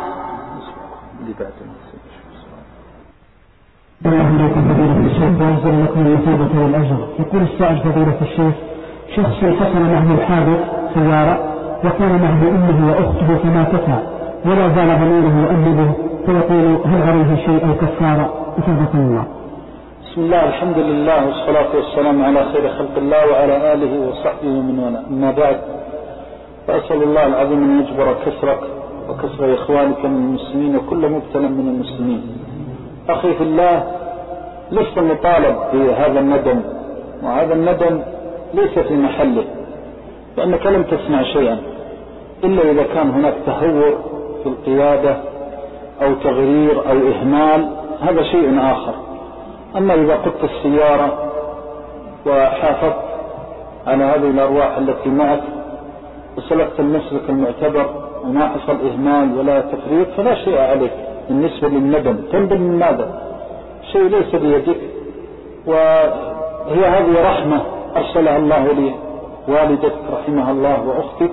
[SPEAKER 3] الله عليكم فضيلة الشيخ ويجزل لكم المثوبة والأجر. يقول السائل فضيلة الشيخ شخص حصل معه الحادث سيارة وكان معه أمه وأخته فماتتا ولا زال ضميره يؤنبه، فيقول هل عليه شيء أو كفارة؟ أثبت الله.
[SPEAKER 2] بسم الله الحمد لله والصلاة والسلام على خير خلق الله وعلى آله وصحبه ومن والاه. أما بعد، فأسأل الله العظيم أن يجبر كسرك وكسر إخوانك من المسلمين وكل مبتلى من المسلمين. أخي في الله، لست مطالب بهذا الندم، وهذا الندم ليس في محله، لأنك لم تسمع شيئا إلا إذا كان هناك تهور في القيادة أو تغرير أو إهمال، هذا شيء آخر. أما إذا قدت السيارة وحافظت على هذه الأرواح التي معك وسلكت المسلك المعتبر وما حصل إهمال ولا تفريط فلا شيء عليك بالنسبة للندم. تندم من ماذا؟ شيء ليس بيدك، وهي هذه رحمة أرسلها الله لي والدتك رحمها الله وأختك،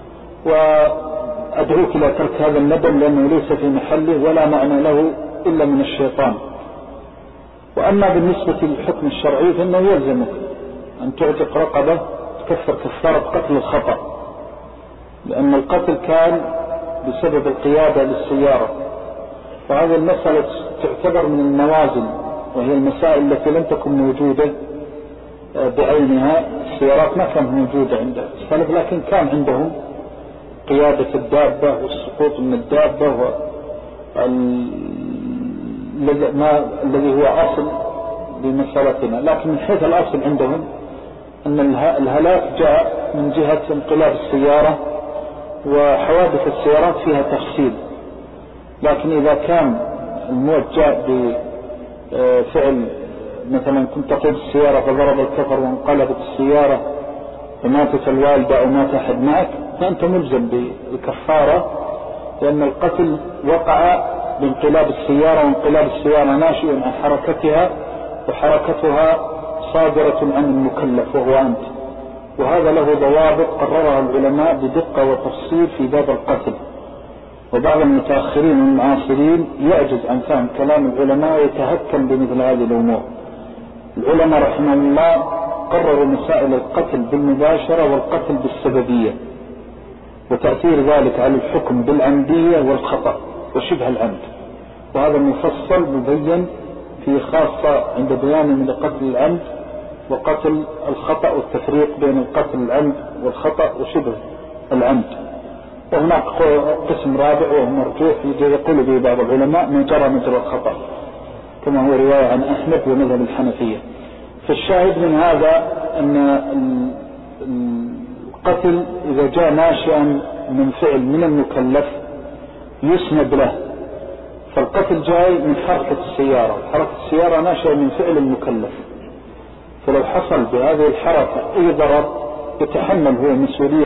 [SPEAKER 2] وأدعوك إلى ترك هذا الندم لأنه ليس في محله ولا معنى له إلا من الشيطان. وأما بالنسبة للحكم الشرعي فإنه يلزمك أن تعتق رقبة تكفر كفارة قتل الخطأ، لأن القتل كان بسبب القيادة للسيارة، وهذه المسألة تعتبر من النوازل، وهي المسائل التي لم تكن موجودة بعينها. السيارات ما كانت موجودة عند السلف، لكن كان عندهم قيادة الدابة والسقوط من الدابة الذي هو أصل بمسألتنا. لكن من حيث الأصل عندهم أن الهلاك جاء من جهة انقلاب السيارة، وحوادث السيارات فيها تفصيل، لكن إذا كان الموت جاء بفعل مثلا كنت تقود السيارة فضرب الكفر وانقلبت السيارة وماتت الوالدة أو مات أحد معك فأنت ملزم بالكفارة، لأن القتل وقع بانقلاب السيارة، وانقلاب السيارة ناشئ عن حركتها، وحركتها صادرة عن المكلف وهو أنت، وهذا له ضوابط قررها العلماء بدقة وتفصيل في باب القتل. وبعض المتأخرين والمعاصرين يعجز عن فهم كلام العلماء ويتهكم بمثل هذه الأمور. العلماء رحمه الله قرروا مسائل القتل بالمباشرة والقتل بالسببية، وتأثير ذلك على الحكم بالعمدية والخطأ وشبه العمد، وهذا مفصل مبين في خاصة عند بيان لقتل العمد وقتل الخطأ والتفريق بين القتل العمد والخطأ وشبه العمد. وهناك قسم رابع وهو مرجوح يقول به بعض العلماء من جرى مجرى الخطأ، كما هو رواية عن أحمد ومذهب الحنفية. فالشاهد من هذا أن القتل إذا جاء ناشئا من فعل من المكلف يسند له، فالقتل جاي من حركة السيارة، حركة السيارة ناشئة من فعل المكلف، فلو حصل بهذه الحركة أي ضرر يتحمل هو مسؤولية